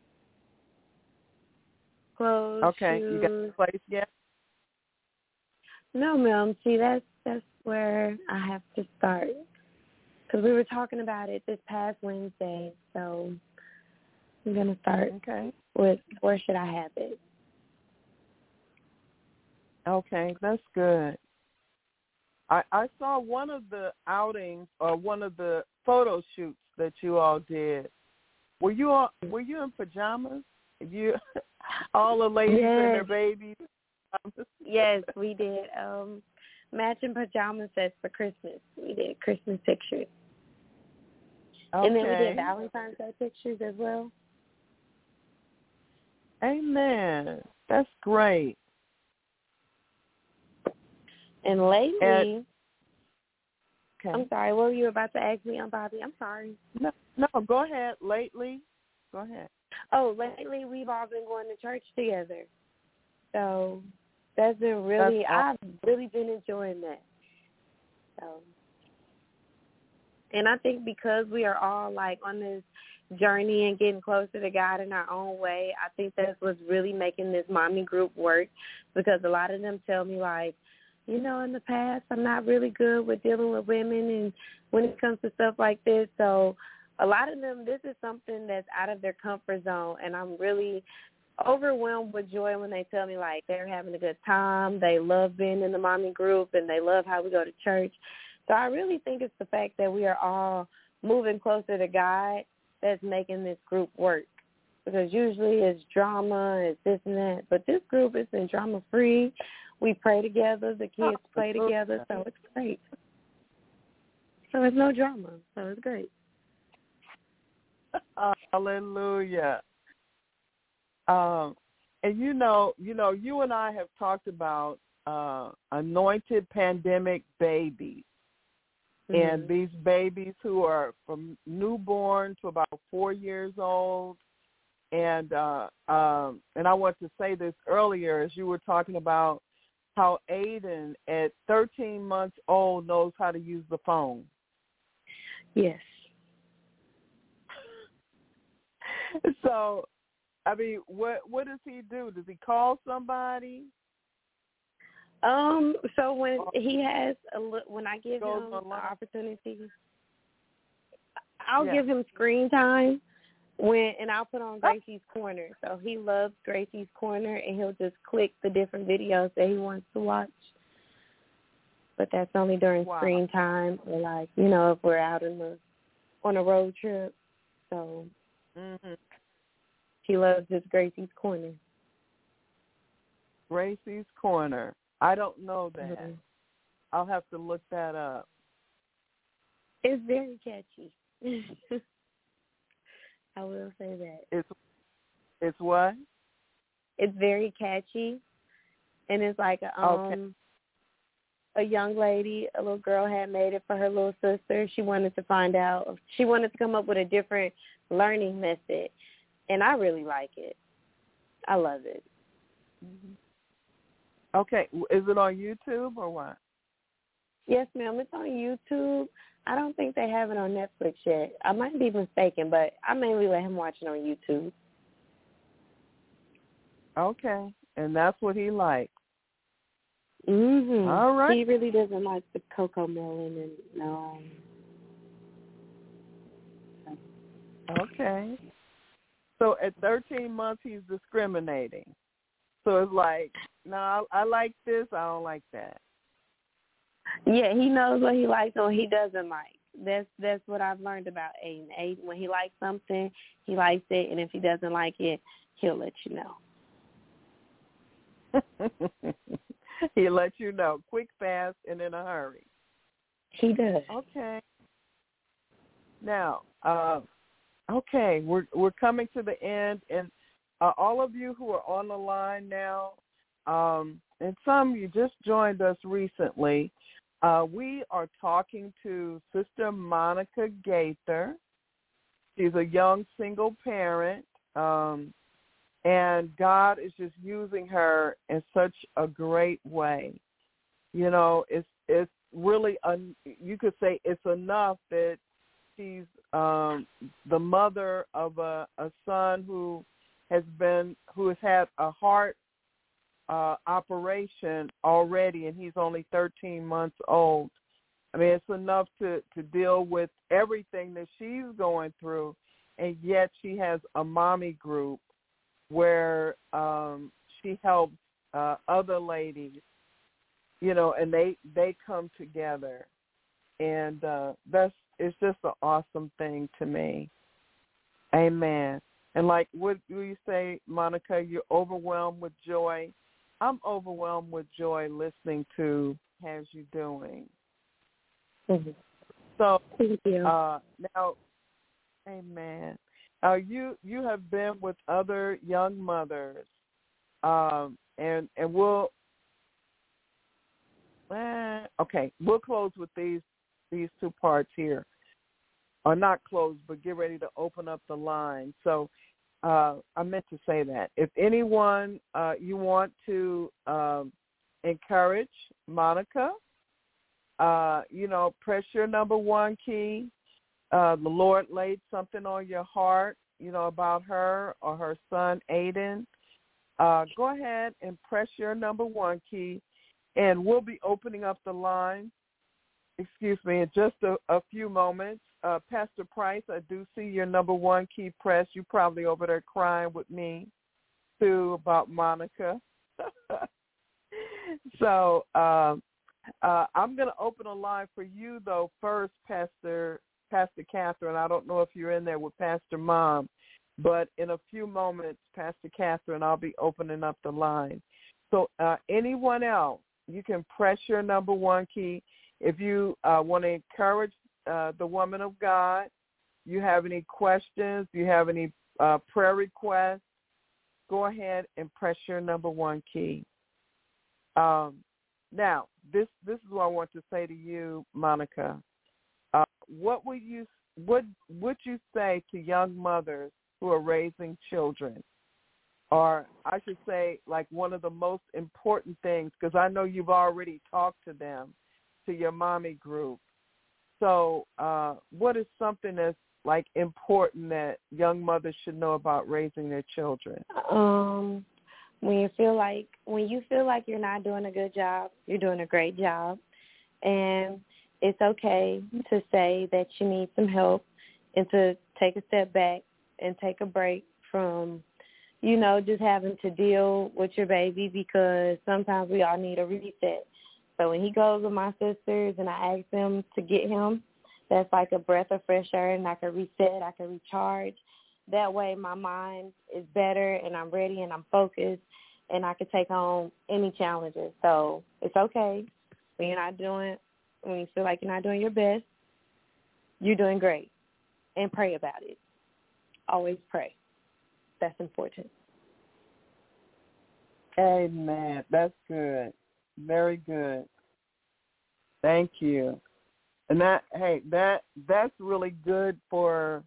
Clothes, okay, shoes. You got the place yet? No, ma'am. See, that's that's where I have to start, because we were talking about it this past Wednesday. So I'm gonna start okay. with where should I have it? Okay, that's good. I, I saw one of the outings or one of the photo shoots that you all did. Were you all, were you in pajamas? You all the ladies yes. and their babies? Yes, we did. Um, matching pajama sets for Christmas. We did Christmas pictures. Okay. And then we did Valentine's Day pictures as well. Amen. That's great. And lately, and, okay. I'm sorry, what were you about to ask me, Aunt Bobby? I'm sorry. No, no, go ahead. Lately, go ahead. Oh, lately we've all been going to church together. So that's been really, that's awesome. I've really been enjoying that. So, and I think because we are all like on this journey and getting closer to God in our own way, I think that's what's really making this mommy group work, because a lot of them tell me like, you know, in the past, I'm not really good with dealing with women and when it comes to stuff like this. So a lot of them, this is something that's out of their comfort zone, and I'm really overwhelmed with joy when they tell me, like, they're having a good time, they love being in the mommy group, and they love how we go to church. So I really think it's the fact that we are all moving closer to God that's making this group work. Because usually it's drama, it's this and that. But this group is been drama-free. We pray together. The kids play together. So it's great. So there's no drama. So it's great. Hallelujah. Um, and, you know, you know, you and I have talked about uh, anointed pandemic babies. Mm-hmm. And these babies who are from newborn to about four years old. And uh, um, and I want to say this earlier as you were talking about how Aiden at thirteen months old knows how to use the phone. Yes. So, I mean, what what does he do? Does he call somebody? Um. So when he has a when I give him the opportunity, I'll yeah. give him screen time. When and I'll put on Gracie's Corner. So he loves Gracie's Corner, and he'll just click the different videos that he wants to watch. But that's only during wow. screen time, or like you know if we're out in the on a road trip. So mm-hmm. he loves his Gracie's Corner. Gracie's Corner. I don't know that. Mm-hmm. I'll have to look that up. It's very catchy. I will say that. It's it's what? It's very catchy, and it's like a um okay. a young lady, a little girl had made it for her little sister. She wanted to find out. She wanted to come up with a different learning method, and I really like it. I love it. Mm-hmm. Okay, is it on YouTube or what? Yes, ma'am. It's on YouTube. I don't think they have it on Netflix yet. I might be mistaken, but I mainly let him watch it on YouTube. Okay, and that's what he likes. Mhm. All right. He really doesn't like the cocoa melon and no. Okay. So at thirteen months, he's discriminating. So it's like, no, I, I like this. I don't like that. Yeah, he knows what he likes and what he doesn't like. That's that's what I've learned about Aiden. Aiden, when he likes something, he likes it, and if he doesn't like it, he'll let you know. He'll let you know, quick, fast, and in a hurry. He does. Okay. Now, uh, okay, we're we're coming to the end, and uh, all of you who are on the line now, um, and some you just joined us recently. Uh, we are talking to Sister Monica Gaither. She's a young single parent, um, and God is just using her in such a great way. You know, it's it's really, un, you could say it's enough that she's um, the mother of a, a son who has been, who has had a heart Uh, operation already, and he's only thirteen months old. I mean, it's enough to, to deal with everything that she's going through, and yet she has a mommy group where um, she helps uh, other ladies, you know, and they, they come together. And uh, that's it's just an awesome thing to me. Amen. And like what you say, Monica, you're overwhelmed with joy. I'm overwhelmed with joy listening to How's You Doing. Mm-hmm. So Thank you. Uh, now, amen. Uh, you you have been with other young mothers, um, and and we'll eh, okay. We'll close with these these two parts here, or not close, but get ready to open up the line. So. Uh, I meant to say that. If anyone uh, you want to um, encourage Monica, uh, you know, press your number one key. Uh, the Lord laid something on your heart, you know, about her or her son, Aiden. Uh, go ahead and press your number one key, and we'll be opening up the line, excuse me, in just a, a few moments. uh, Pastor Price, I do see your number one key press. You probably over there crying with me, too, about Monica. so um, uh, I'm going to open a line for you, though, first, Pastor Pastor Catherine. I don't know if you're in there with Pastor Mom, but in a few moments, Pastor Catherine, I'll be opening up the line. So uh, anyone else, you can press your number one key. If you uh, want to encourage uh, the woman of God, you have any questions, you have any uh, prayer requests, go ahead and press your number one key. Um, now, this this is what I want to say to you, Monica. Uh, what would you what would you say to young mothers who are raising children? Or I should say, like, one of the most important things, because I know you've already talked to them, to your mommy group. So uh, what is something that's, like, important that young mothers should know about raising their children? Um, when you feel like when you feel like you're not doing a good job, you're doing a great job. And it's okay to say that you need some help and to take a step back and take a break from, you know, just having to deal with your baby, because sometimes we all need a reset. So when he goes with my sisters and I ask them to get him, that's like a breath of fresh air, and I can reset, I can recharge. That way my mind is better and I'm ready and I'm focused and I can take on any challenges. So it's okay when you're not doing, when you feel like you're not doing your best, you're doing great. And pray about it. Always pray. That's important. Amen. That's good. Very good. Thank you. And that, hey, that that's really good for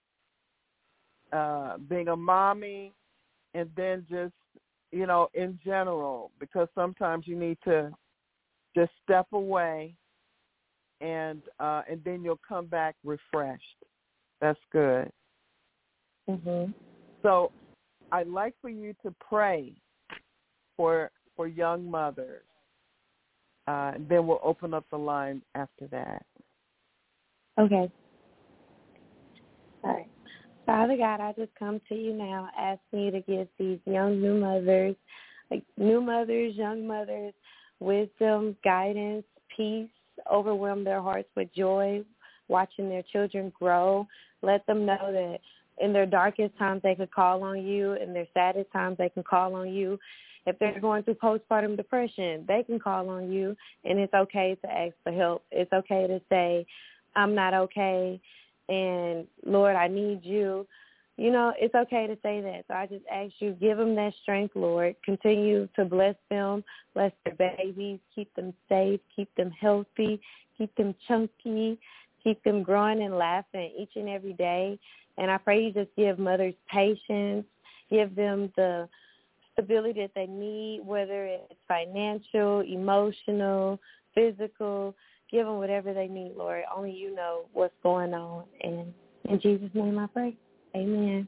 uh, being a mommy, and then just, you know, in general, because sometimes you need to just step away, and uh, and then you'll come back refreshed. That's good. Mhm. So I'd like for you to pray for for young mothers. Uh, and then we'll open up the line after that. Okay. All right. Father God, I just come to you now asking you to give these young new mothers, like new mothers, young mothers, wisdom, guidance, peace, overwhelm their hearts with joy, watching their children grow. Let them know that in their darkest times they could call on you, in their saddest times they can call on you. If they're going through postpartum depression, they can call on you, and it's okay to ask for help. It's okay to say, I'm not okay, and Lord, I need you. You know, it's okay to say that. So I just ask you, give them that strength, Lord. Continue to bless them, bless their babies, keep them safe, keep them healthy, keep them chunky, keep them growing and laughing each and every day. And I pray you just give mothers patience, give them the stability that they need, whether it's financial, emotional, physical. Give them whatever they need, Lord. Only you know what's going on. And in Jesus' name I pray. Amen.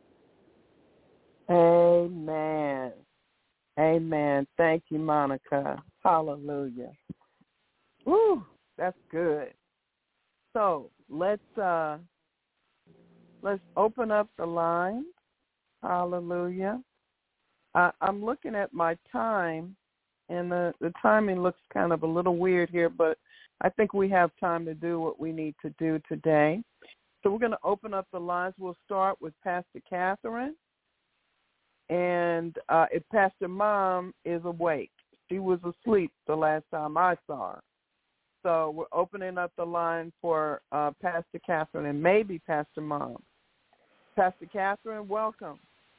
Amen. Amen. Thank you, Monica. Hallelujah. Woo, that's good. So let's uh, let's open up the line. Hallelujah. I, I'm looking at my time, and the, the timing looks kind of a little weird here, but I think we have time to do what we need to do today. So we're going to open up the lines. We'll start with Pastor Catherine. And uh, if Pastor Mom is awake, she was asleep the last time I saw her. So we're opening up the line for uh, Pastor Catherine and maybe Pastor Mom. Pastor Catherine, welcome.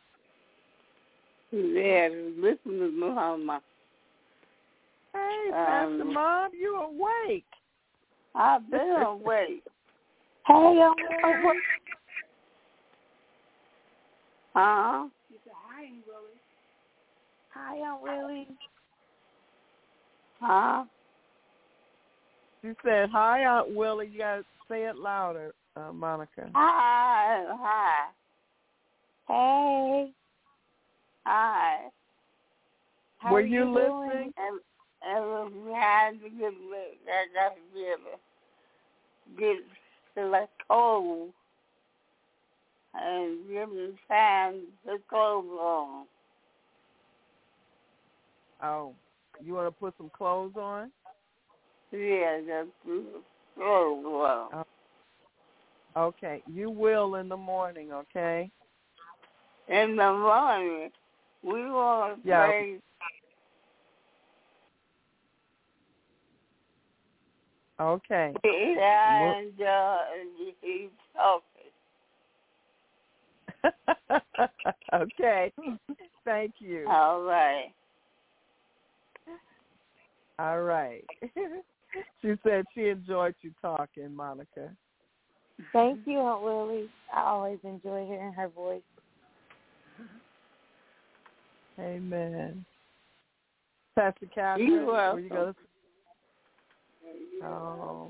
Yeah, listen to Muhammad. Hey, Pastor um, Mom, you awake? I've been awake. Hey, I'm awake. Huh? She said, hi, Aunt Willie. Hi, Aunt Willie. Huh? She said, hi, Aunt Willie. You got to say it louder, uh, Monica. Hi. Hi. Hey. Hi. How Were you, you listening? And, and we had to get, I got to be able to get to let cold and give me time to clothes on. Oh, you want to put some clothes on? Yeah, just clothes on. Oh, okay, you will in the morning, okay? In the morning, we want to Yeah. play. Okay. Yeah, I enjoy you talking. Okay. Thank you. All right. All right. She said she enjoyed you talking, Monica. Thank you, Aunt Willie. I always enjoy hearing her voice. Amen. Pastor Catherine, You're were you welcome. going to? Oh.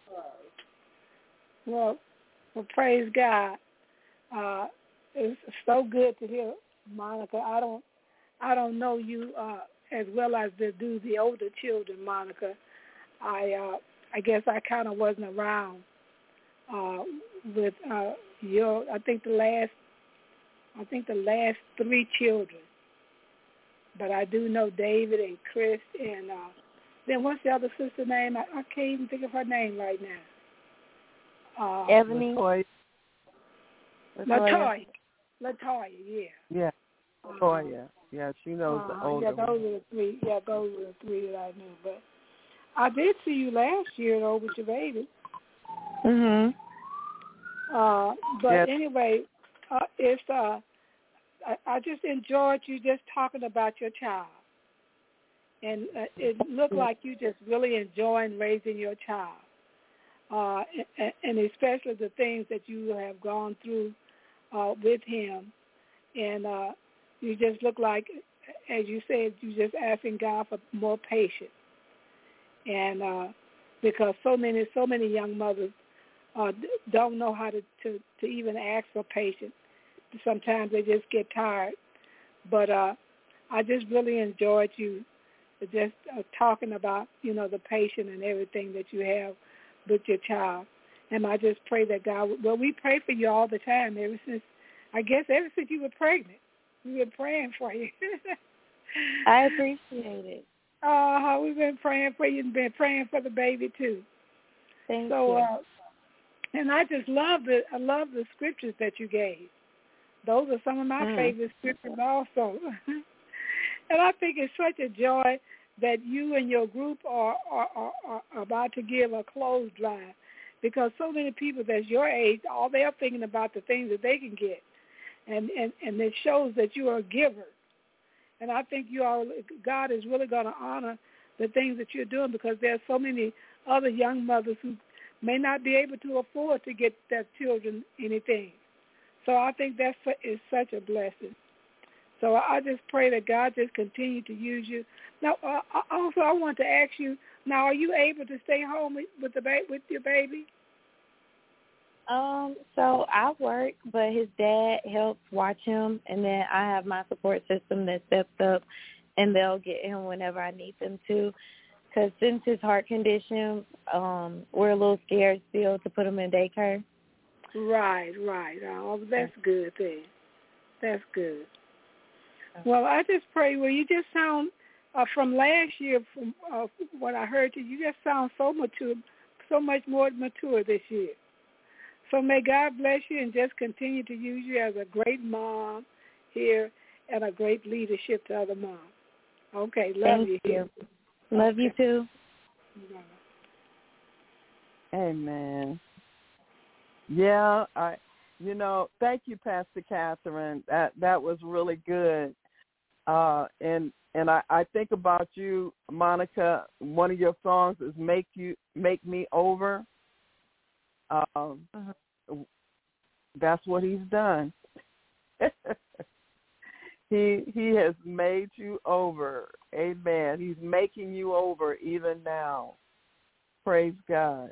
Well, well, praise God. Uh, it's so good to hear, Monica. I don't, I don't know you uh, as well as the do the older children, Monica. I, uh, I guess I kind of wasn't around uh, with uh, your. I think the last, I think the last three children. But I do know David and Chris and uh, then what's the other sister's name? I, I can't even think of her name right now. Uh, Ebony. Latoya. Latoya. Latoya, yeah. Yeah. Latoya. Yeah, she knows uh, the older Yeah, those one. are the three. Yeah, those are the three that I knew. But I did see you last year though with your baby. Mhm. Uh, but Yes. anyway, uh, it's uh, I, I just enjoyed you just talking about your child, and uh, it looked like you just really enjoying raising your child, uh, and, and especially the things that you have gone through uh, with him, and uh, you just look like, as you said, you just asking God for more patience, and uh, because so many so many young mothers uh, don't know how to, to, to even ask for patience. Sometimes they just get tired. But uh, I just really enjoyed you just uh, talking about, you know, the patience and everything that you have with your child. And I just pray that God, well, we pray for you all the time ever since, I guess ever since you were pregnant. We've been praying for you. I appreciate it. Uh, we've been praying for you and been praying for the baby too. Thank so, you. Uh, and I just love the I love the scriptures that you gave. Those are some of my Mm. favorite scriptures also. And I think it's such a joy that you and your group are, are, are, are about to give a clothes drive, because so many people that's your age, all they're thinking about the things that they can get. And, and, and it shows that you are a giver. And I think you all, God is really going to honor the things that you're doing, because there are so many other young mothers who may not be able to afford to get their children anything. So I think that is such a blessing. So I just pray that God just continue to use you. Now, uh, also I want to ask you, now are you able to stay home with, with the ba- with your baby? Um, so I work, but his dad helps watch him, and then I have my support system that steps up, and they'll get him whenever I need them to. Because since his heart condition, um, we're a little scared still to put him in daycare. Right, right. Oh, that's good then. That's good. Well, I just pray, well, you just sound, uh, from last year, from uh, what I heard you, you just sound so mature, so much more mature this year. So may God bless you and just continue to use you as a great mom here and a great leadership to other moms. Okay, love Thank you. you. Love okay. you too. Amen. Yeah, I, you know, thank you, Pastor Catherine. That that was really good. Uh, and and I, I think about you, Monica. One of your songs is "Make You Make Me Over." Um, uh-huh. That's what he's done. he he has made you over. Amen. He's making you over even now. Praise God.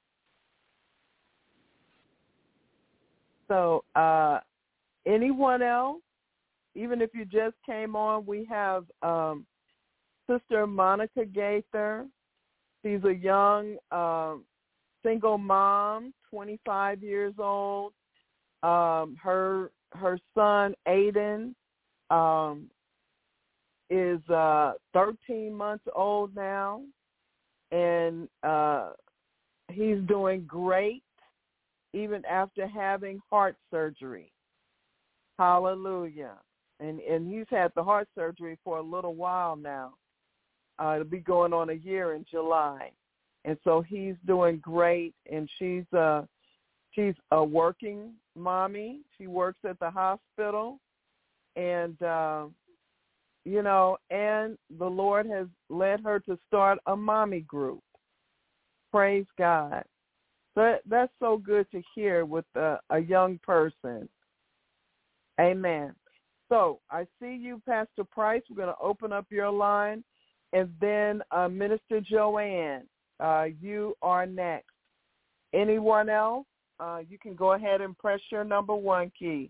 So, uh, anyone else? Even if you just came on, we have um, Sister Monica Gaither. She's a young um, single mom, twenty-five years old. Um, her her son Aiden um, is uh, thirteen months old now, and uh, he's doing great, even after having heart surgery. Hallelujah. And and he's had the heart surgery for a little while now. Uh, it'll be going on a year in July. And so he's doing great, and she's uh, she's a working mommy. She works at the hospital, and, uh, you know, and the Lord has led her to start a mommy group. Praise God. That, that's so good to hear with a, a young person. Amen. So I see you, Pastor Price. We're going to open up your line. And then uh, Minister Joanne, uh, you are next. Anyone else? Uh, you can go ahead and press your number one key.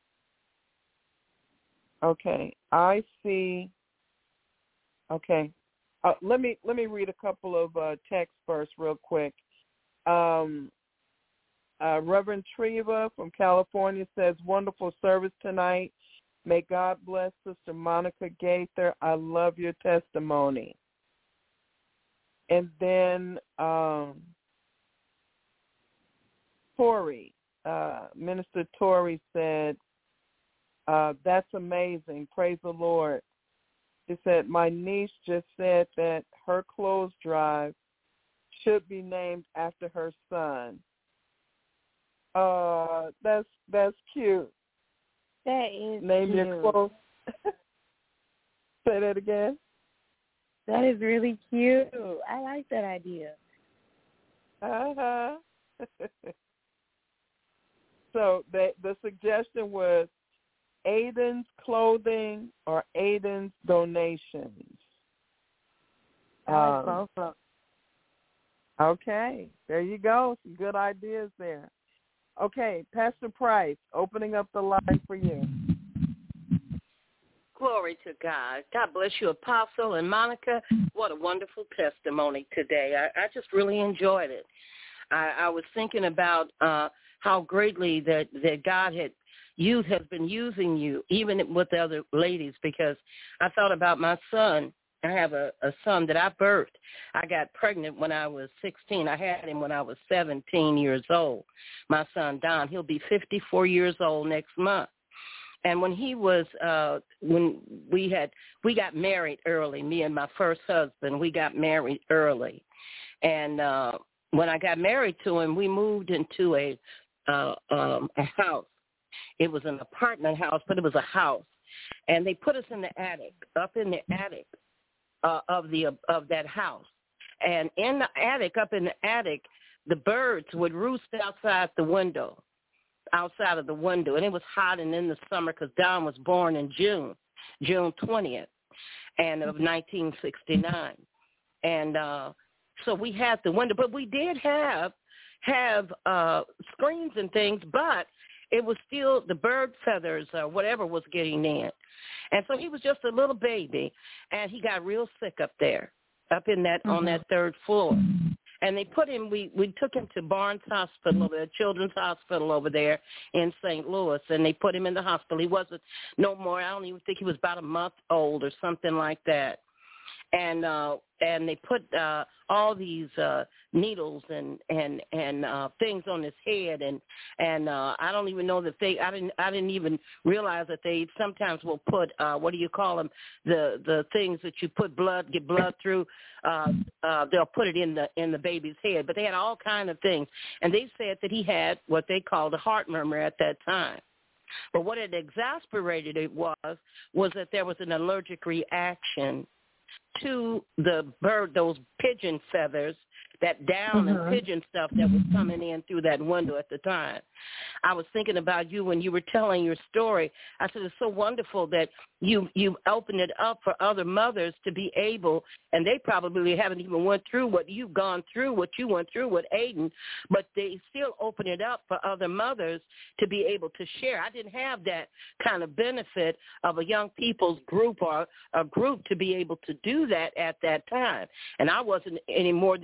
Okay, I see. Okay, uh, let me let me read a couple of uh, texts first, real quick. Um, uh, Reverend Treva from California says, "Wonderful service tonight. May God bless Sister Monica Gaither. I love your testimony." And then um, Tori, uh, Minister Tori said, uh, "That's amazing. Praise the Lord." She said, "My niece just said that her clothes drive should be named after her son." Uh, that's that's cute. That is Name cute. your clothes. Say that again. That is really cute. I like that idea. Uh-huh. So the the suggestion was Aiden's clothing or Aiden's donations. I like Um, both of them. Okay, there you go. Some good ideas there. Okay, Pastor Price, opening up the line for you. Glory to God. God bless you, Apostle and Monica. What a wonderful testimony today. I, I just really enjoyed it. I, I was thinking about uh, how greatly that, that God had used, has been using you, even with the other ladies, because I thought about my son. I have a, a son that I birthed. I got pregnant when I was sixteen. I had him when I was seventeen years old. My son, Don, he'll be fifty-four years old next month. And when he was, uh, when we had, we got married early, me and my first husband, we got married early. And uh, when I got married to him, we moved into a, uh, um, a house. It was an apartment house, but it was a house. And they put us in the attic, up in the attic. Uh, of the uh, of that house, and in the attic, up in the attic, the birds would roost outside the window, outside of the window, and it was hot and in the summer because Don was born in June, June twentieth, and of nineteen sixty-nine, and uh, so we had the window, but we did have have uh, screens and things, but it was still the bird feathers or whatever was getting in. And so he was just a little baby, and he got real sick up there, up in that, mm-hmm. on that third floor. And they put him, we, we took him to Barnes Hospital, over there, Children's Hospital over there in Saint Louis, and they put him in the hospital. He wasn't no more, I don't even think he was about a month old or something like that. And uh, and they put uh, all these uh, needles and and and uh, things on his head, and and uh, I don't even know that they. I didn't I didn't even realize that they sometimes will put uh, what do you call them? The the things that you put blood get blood through. Uh, uh, they'll put it in the in the baby's head, but they had all kind of things, and they said that he had what they called a heart murmur at that time. But what had exasperated it was was that there was an allergic reaction to the bird, those pigeon feathers, that down mm-hmm. and pigeon stuff that was coming in through that window at the time. I was thinking about you when you were telling your story. I said, it's so wonderful that you you opened it up for other mothers to be able, and they probably haven't even went through what you've gone through, what you went through with Aiden, but they still open it up for other mothers to be able to share. I didn't have that kind of benefit of a young people's group or a group to be able to do that at that time, and I wasn't any more than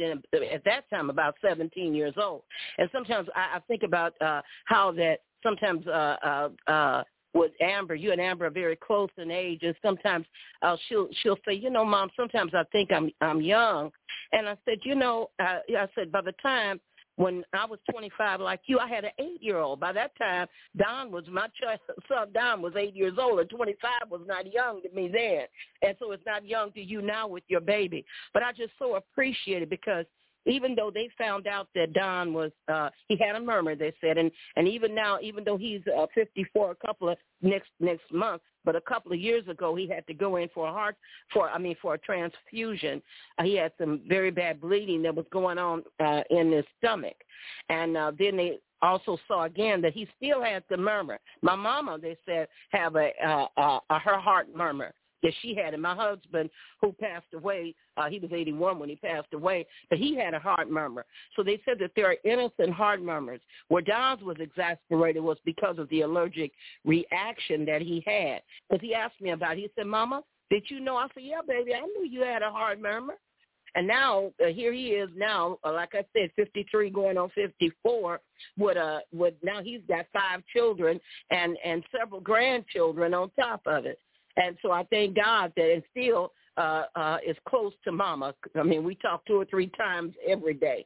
at that time about seventeen years old. And sometimes I, I think about uh, how that sometimes uh, uh, uh, with Amber, you and Amber are very close in age, and sometimes uh, she'll she'll say, you know, Mom, sometimes I think I'm I'm young. And I said, you know, uh, I said by the time when I was twenty-five like you, I had an eight-year-old. By that time, Don was my child. Son Don was eight years old, and twenty-five was not young to me then. And so it's not young to you now with your baby. But I just so appreciate it because even though they found out that Don was, uh, he had a murmur, they said, and, and even now, even though he's uh, fifty-four a couple of next next month, but a couple of years ago he had to go in for a heart, for I mean for a transfusion. Uh, he had some very bad bleeding that was going on uh, in his stomach, and uh, then they also saw again that he still had the murmur. My mama, they said, have a, uh, uh, a her heart murmur that she had. And my husband, who passed away, uh, he was eighty-one when he passed away, but he had a heart murmur. So they said that there are innocent heart murmurs. Where Don's was exasperated was because of the allergic reaction that he had. Because he asked me about it. He said, Mama, did you know? I said, yeah, baby, I knew you had a heart murmur. And now uh, here he is now, uh, like I said, fifty-three going on fifty-four. With uh, with now he's got five children and and several grandchildren on top of it. And so I thank God that it still uh, uh, is close to Mama. I mean, we talk two or three times every day.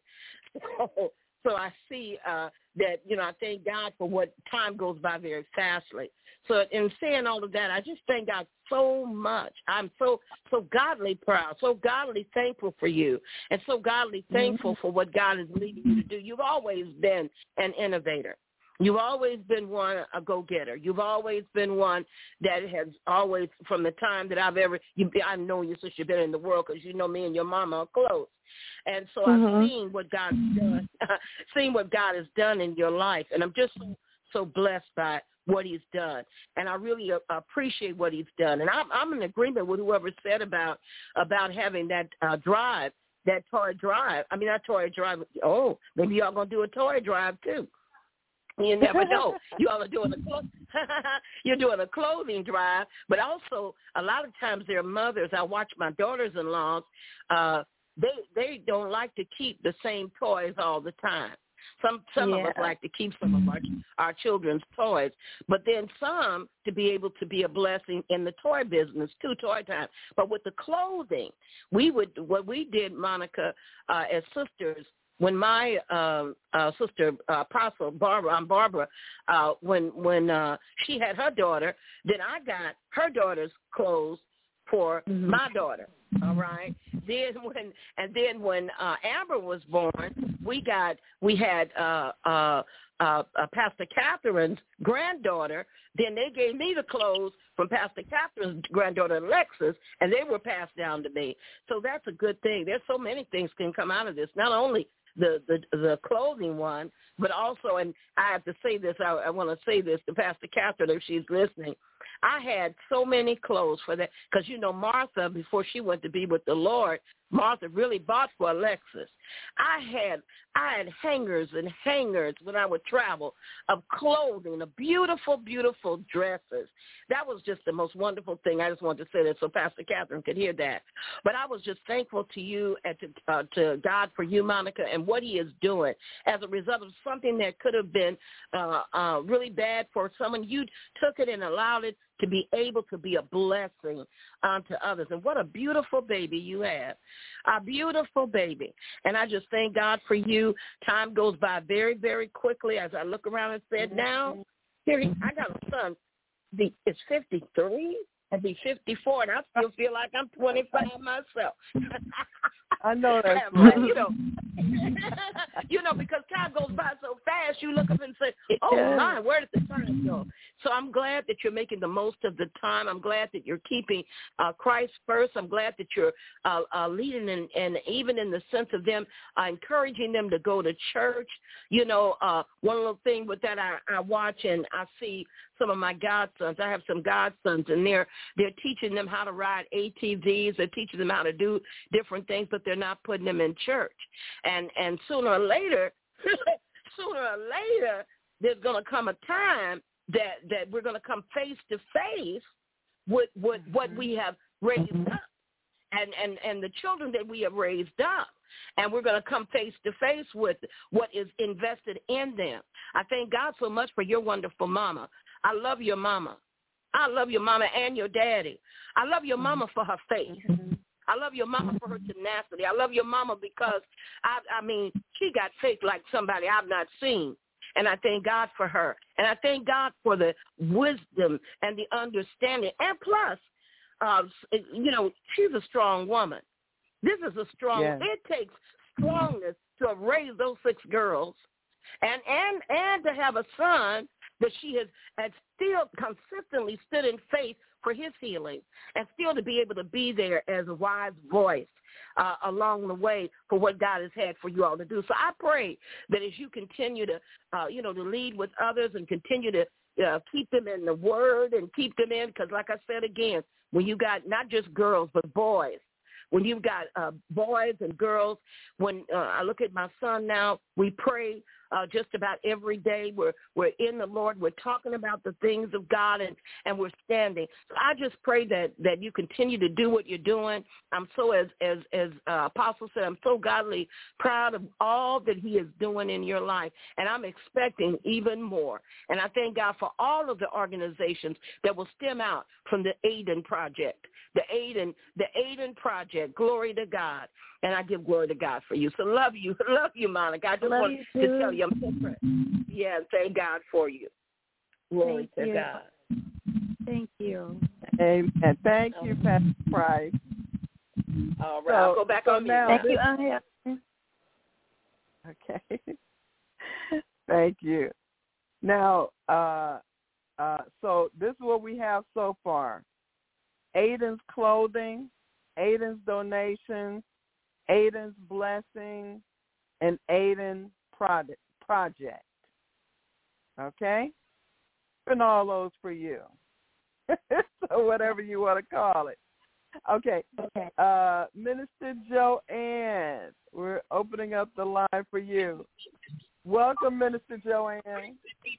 So, so I see uh, that, you know, I thank God for what time goes by very fastly. So in saying all of that, I just thank God so much. I'm so, so godly proud, so godly thankful for you, and so godly thankful for what God is leading you to do. You've always been an innovator. You've always been one, a go-getter. You've always been one that has always, from the time that I've ever, you, I've known you since you've been in the world because you know me and your mama are close. And so mm-hmm. I've seen what God's done, seen what God has done in your life. And I'm just so, so blessed by what he's done. And I really uh, appreciate what he's done. And I'm, I'm in agreement with whoever said about, about having that uh, drive, that toy drive. I mean, not toy drive. Oh, maybe y'all going to do a toy drive too. You never know. You all are doing a clo- you're doing a clothing drive, but also a lot of times their mothers. I watch my daughters-in-law. Uh, they they don't like to keep the same toys all the time. Some some yeah. of us like to keep some of our our children's toys, but then some to be able to be a blessing in the toy business too, toy time. But with the clothing, we would what we did, Monica, uh, as sisters. When my uh, uh, sister, uh, Apostle Barbara, I'm Barbara, uh, when when uh, she had her daughter, then I got her daughter's clothes for mm-hmm. my daughter. All right. Then when and then when uh, Amber was born, we got we had uh, uh, uh, uh, Pastor Catherine's granddaughter. Then they gave me the clothes from Pastor Catherine's granddaughter, Alexis, and they were passed down to me. So that's a good thing. There's so many things can come out of this. Not only the, the the clothing one, but also, and I have to say this, I, I want to say this to Pastor Catherine if she's listening, I had so many clothes for that, because, you know, Martha, before she went to be with the Lord, Martha really bought for Alexis. I had I had hangers and hangers when I would travel of clothing, of beautiful, beautiful dresses. That was just the most wonderful thing. I just wanted to say that so Pastor Catherine could hear that. But I was just thankful to you and to, uh, to God for you, Monica, and what he is doing as a result of something that could have been uh, uh, really bad for someone. You took it and allowed it to be able to be a blessing unto others. And what a beautiful baby you have, a beautiful baby. And I just thank God for you. Time goes by very, very quickly as I look around and said, now, here he, I got a son. The, it's fifty-three. I'll be fifty-four, and I still feel like I'm twenty-five myself. I know that's right. You know, you know, because time goes by so fast, you look up and say, oh, my, where did the time go? So I'm glad that you're making the most of the time. I'm glad that you're keeping uh, Christ first. I'm glad that you're uh, uh, leading, and, and even in the sense of them, uh, encouraging them to go to church. You know, uh, one little thing with that, I, I watch and I see some of my godsons. I have some godsons, and they're they're teaching them how to ride A T Vs. They're teaching them how to do different things, but they're not putting them in church. And and sooner or later, sooner or later, there's going to come a time that, that we're going to come face to face with, with what we have raised up. and, and, and the children that we have raised up. And we're going to come face to face with what is invested in them. I thank God so much for your wonderful mama. I love your mama. I love your mama and your daddy. I love your mama for her faith. I love your mama for her tenacity. I love your mama because, I, I mean, she got faith like somebody I've not seen. And I thank God for her. And I thank God for the wisdom and the understanding. And plus, uh, you know, she's a strong woman. This is a strong, yes. It takes strongness to raise those six girls and, and, and to have a son that she has, has still consistently stood in faith for his healing and still to be able to be there as a wise voice uh, along the way for what God has had for you all to do. So I pray that as you continue to, uh, you know, to lead with others and continue to uh, keep them in the word and keep them in, because like I said again, when you got not just girls but boys, when you've got uh, boys and girls, when uh, I look at my son now, we pray uh, just about every day. We're we're in the Lord. We're talking about the things of God, and, and we're standing. So I just pray that, that you continue to do what you're doing. I'm so, as as as uh, Apostle said, I'm so godly proud of all that he is doing in your life, and I'm expecting even more. And I thank God for all of the organizations that will stem out from the Aiden Project. The Aiden, the Aiden Project, glory to God, and I give glory to God for you. So love you, love you, Monica. I just love want to to tell you I'm so proud. Yeah, and thank God for you. Glory thank to you. God. Thank you. Amen. Thank you, Pastor Price. All right, so, I'll go back so on mute. Now, Thank this, you, Angel. Okay. Thank you. Now, uh, uh, so this is what we have so far. Aiden's clothing, Aiden's donations, Aiden's blessing, and Aiden project. project. Okay? And all those for you. So whatever you want to call it. Okay. Okay. Uh, Minister Joanne, we're opening up the line for you. Welcome, Minister Joanne.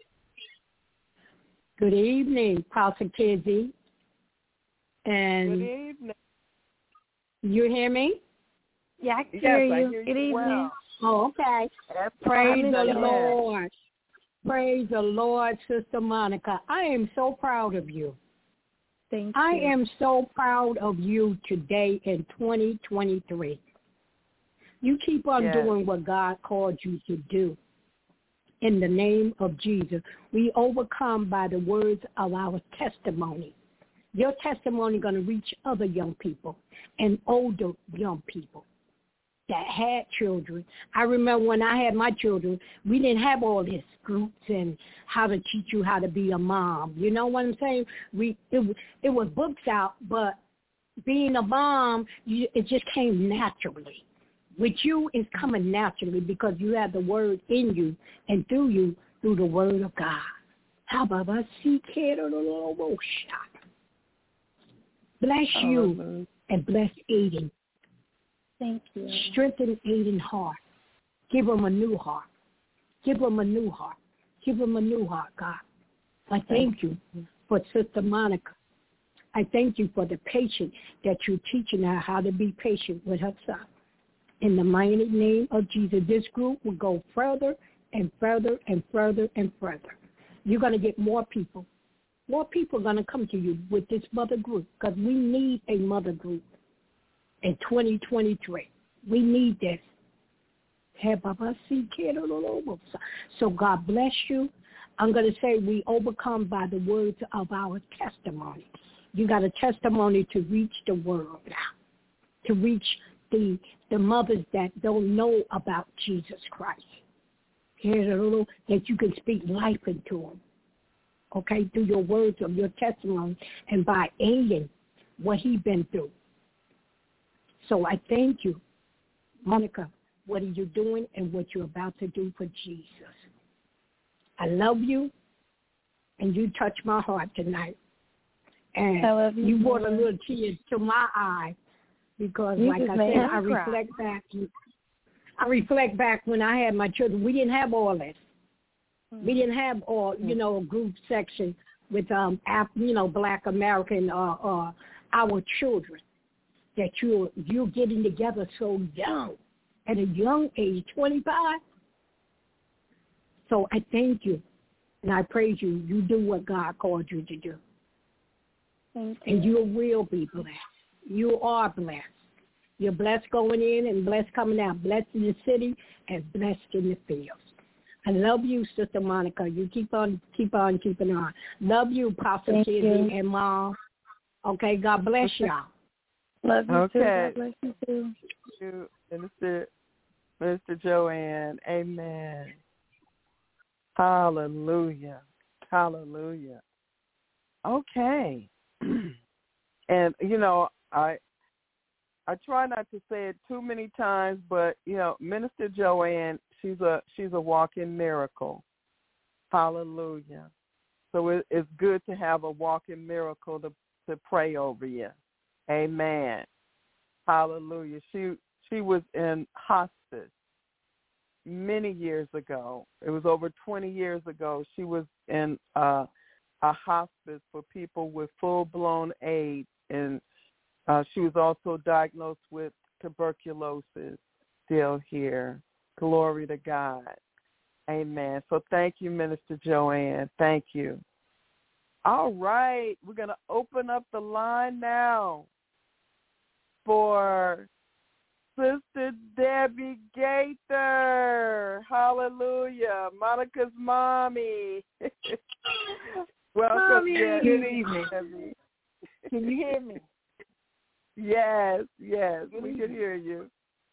Good evening, Pastor Kizzy. And Good evening. You hear me? Yeah, I can Yes, hear I you. hear Good you evening. well. Oh, okay. That's Praise the Monica. Lord. Praise the Lord, Sister Monica. I am so proud of you. Thank I you. am so proud of you today in twenty twenty-three. You keep on Yes. doing what God called you to do. In the name of Jesus, we overcome by the words of our testimony. Your testimony is going to reach other young people and older young people that had children. I remember when I had my children, we didn't have all these groups and how to teach you how to be a mom. You know what I'm saying? We it, it was books out, but being a mom, you, it just came naturally. With you, it's coming naturally because you have the word in you and through you, through the word of God. How about us? Bless you Hallelujah. and bless Aiden. Thank you. Strengthen Aiden's heart. Give him a new heart. Give him a new heart. Give him a new heart, God. I thank you for Sister Monica. I thank you for the patience that you're teaching her how to be patient with her son. In the mighty name of Jesus, this group will go further and further and further and further. You're going to get more people. More people are going to come to you with this mother group because we need a mother group in twenty twenty-three. We need this. So God bless you. I'm going to say we overcome by the words of our testimony. You got a testimony to reach the world now, to reach the the mothers that don't know about Jesus Christ. Here's a little that you can speak life into them. Okay, through your words of your testimony and by aiding what he's been through. So I thank you, Monica, what are you doing and what you're about to do for Jesus. I love you, and you touched my heart tonight. And I love you, you brought a Mama. little tears to my eye because, You like just I made said, me I cry. reflect back. I reflect back when I had my children. We didn't have all this. We didn't have all, you know, a group section with, um, Af- you know, Black American, uh, uh, our children. that you're, you're getting together so young, at a young age, twenty-five. So I thank you, and I praise you. You do what God called you to do. Thank you. And you will be blessed. You are blessed. You're blessed going in and blessed coming out, blessed in the city and blessed in the fields. I love you, Sister Monica. You keep on, keep on, keeping on. Love you, Pastor Kizzy and Mom. Okay, God bless y'all. Love you okay. too. God bless you too. You, Minister, Minister Joanne. Amen. Hallelujah. Hallelujah. Okay. And, you know, I I try not to say it too many times, but, you know, Minister Joanne, she's a she's a walking miracle. Hallelujah. So it, it's good to have a walking miracle to, to pray over you. Amen. Hallelujah. She she was in hospice many years ago. It was over twenty years ago. She was in uh, a hospice for people with full-blown AIDS, and uh, she was also diagnosed with tuberculosis, still here. Glory to God. Amen. So thank you, Minister Joanne. Thank you. All right. We're going to open up the line now for Sister Debbie Gaither. Hallelujah. Monica's mommy. Welcome, Mommy. Debbie. Good evening. Debbie. Can you hear me? Yes, yes. Good we evening. can hear you.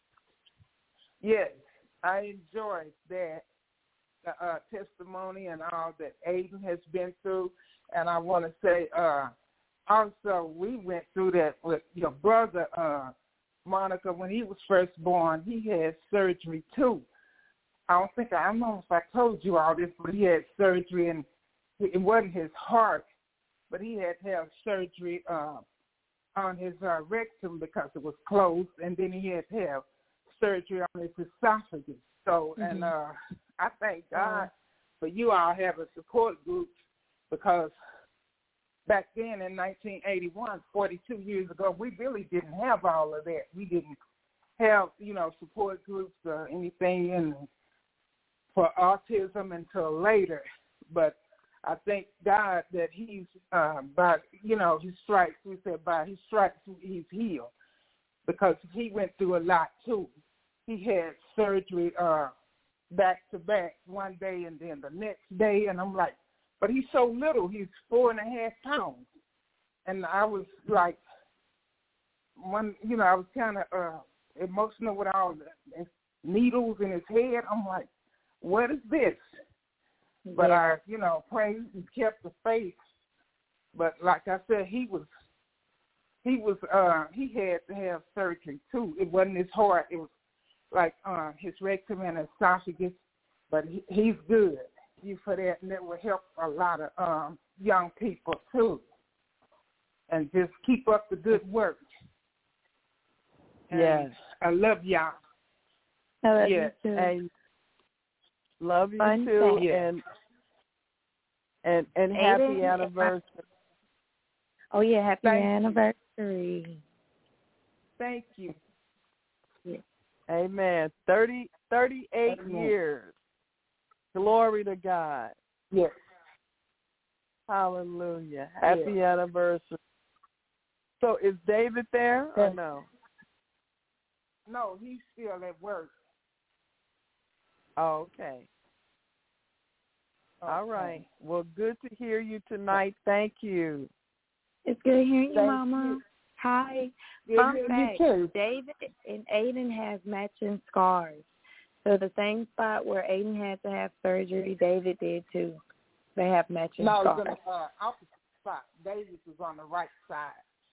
Yes, I enjoyed that uh, testimony and all that Aiden has been through. And I want to say uh, also we went through that with your brother, uh, Monica, when he was first born. He had surgery, too. I don't think, I don't know if I told you all this, but he had surgery, and it wasn't his heart, but he had to have surgery uh, on his uh, rectum because it was closed, and then he had to have surgery on his esophagus. So, mm-hmm. and uh, I thank God for you all having support groups, because back then in nineteen eighty-one, forty-two years ago, we really didn't have all of that. We didn't have, you know, support groups or anything in, for autism until later. But I thank God that he's, uh, by, you know, his stripes, we said by his stripes he's healed, because he went through a lot too. He had surgery uh, back to back one day and then the next day, and I'm like, but he's so little. He's four and a half pounds. And I was like, one, you know, I was kind of uh, emotional with all the needles in his head. I'm like, what is this? But I, you know, prayed and kept the faith. But like I said, he was, he was, uh, he had to have surgery too. It wasn't his heart. It was like uh, his rectum and esophagus. But he, he's good. You for that, and that will help a lot of um, young people too. And just keep up the good work. And yes, I love y'all. I love yes. you too. And love you Fun too, thing. and and and Aiden, happy anniversary. Oh yeah, happy Thank anniversary. You. Thank you. Yeah. Amen. Thirty, thirty-eight Amen. years. Glory to God. Yes. Hallelujah. Happy yes. anniversary. So is David there or no? No, he's still at work. Oh, okay. okay. All right. Well, good to hear you tonight. Thank you. It's good hearing you, Thank Mama. you. Hi. Good Fun hearing fact, you too. David and Aiden have matching scars. So the same spot where Aiden had to have surgery, David did too. They have matching no, scars. No, it's on the uh, opposite spot. Davis is on the right side.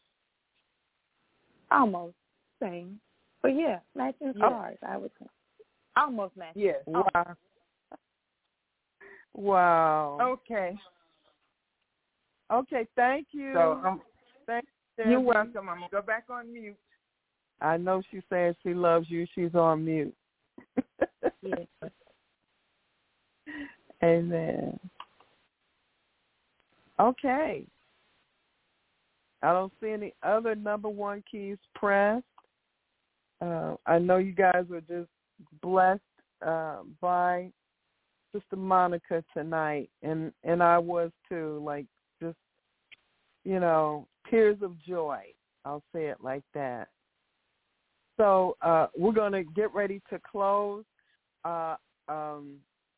Almost same. But yeah, matching Yes. scars, I would say. Almost matching. Yes. Wow. Wow. Okay. Okay, thank you. So um, thank you. You're welcome. I'm going to go back on mute. I know she's saying she loves you. She's on mute. Yes. Amen. Okay. I don't see any other number one keys pressed. Uh, I know you guys are just blessed uh, by Sister Monica tonight, and, and I was too, like just, you know, tears of joy. I'll say it like that. So uh, we're going to get ready to close. Uh, um,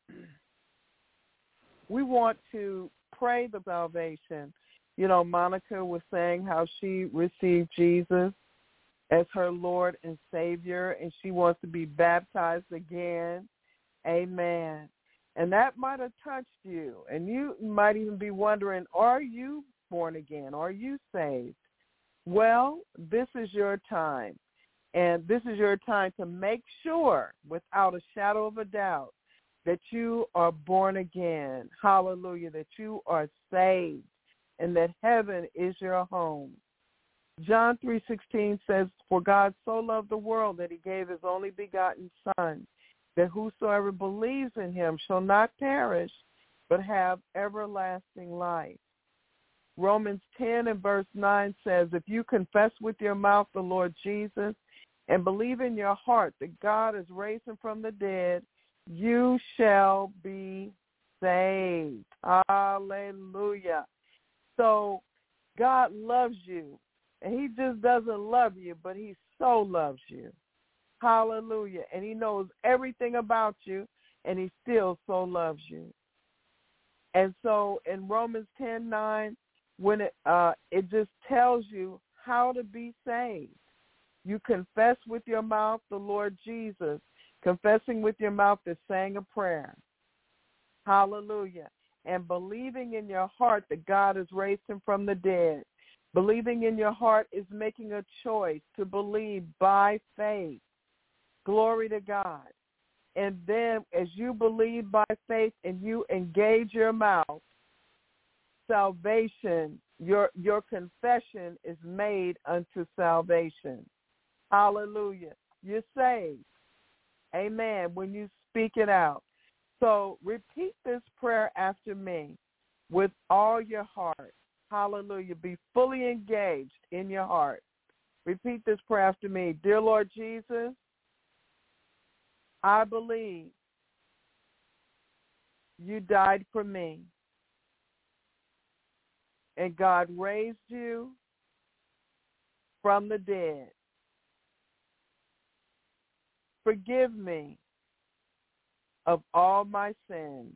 we want to pray the salvation. You know, Monica was saying how she received Jesus as her Lord and Savior, and she wants to be baptized again. Amen. And that might have touched you, and you might even be wondering, are you born again? Are you saved? Well, this is your time, and this is your time to make sure, without a shadow of a doubt, that you are born again. Hallelujah, that you are saved, and that heaven is your home. John three sixteen says, for God so loved the world that he gave his only begotten Son, that whosoever believes in him shall not perish, but have everlasting life. Romans ten and verse nine says, if you confess with your mouth the Lord Jesus and believe in your heart that God is raised him from the dead, you shall be saved. Hallelujah. So God loves you. And he just doesn't love you, but he so loves you. Hallelujah. And he knows everything about you, and he still so loves you. And so in Romans ten nine, when it uh, it just tells you how to be saved. You confess with your mouth the Lord Jesus. Confessing with your mouth is saying a prayer. Hallelujah. And believing in your heart that God has raised him from the dead. Believing in your heart is making a choice to believe by faith. Glory to God. And then as you believe by faith and you engage your mouth, salvation, your your confession is made unto salvation. Hallelujah. You're saved. Amen. When you speak it out. So repeat this prayer after me with all your heart. Hallelujah. Be fully engaged in your heart. Repeat this prayer after me. Dear Lord Jesus, I believe you died for me, and God raised you from the dead. Forgive me of all my sins.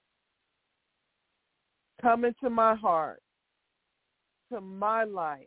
Come into my heart, to my life.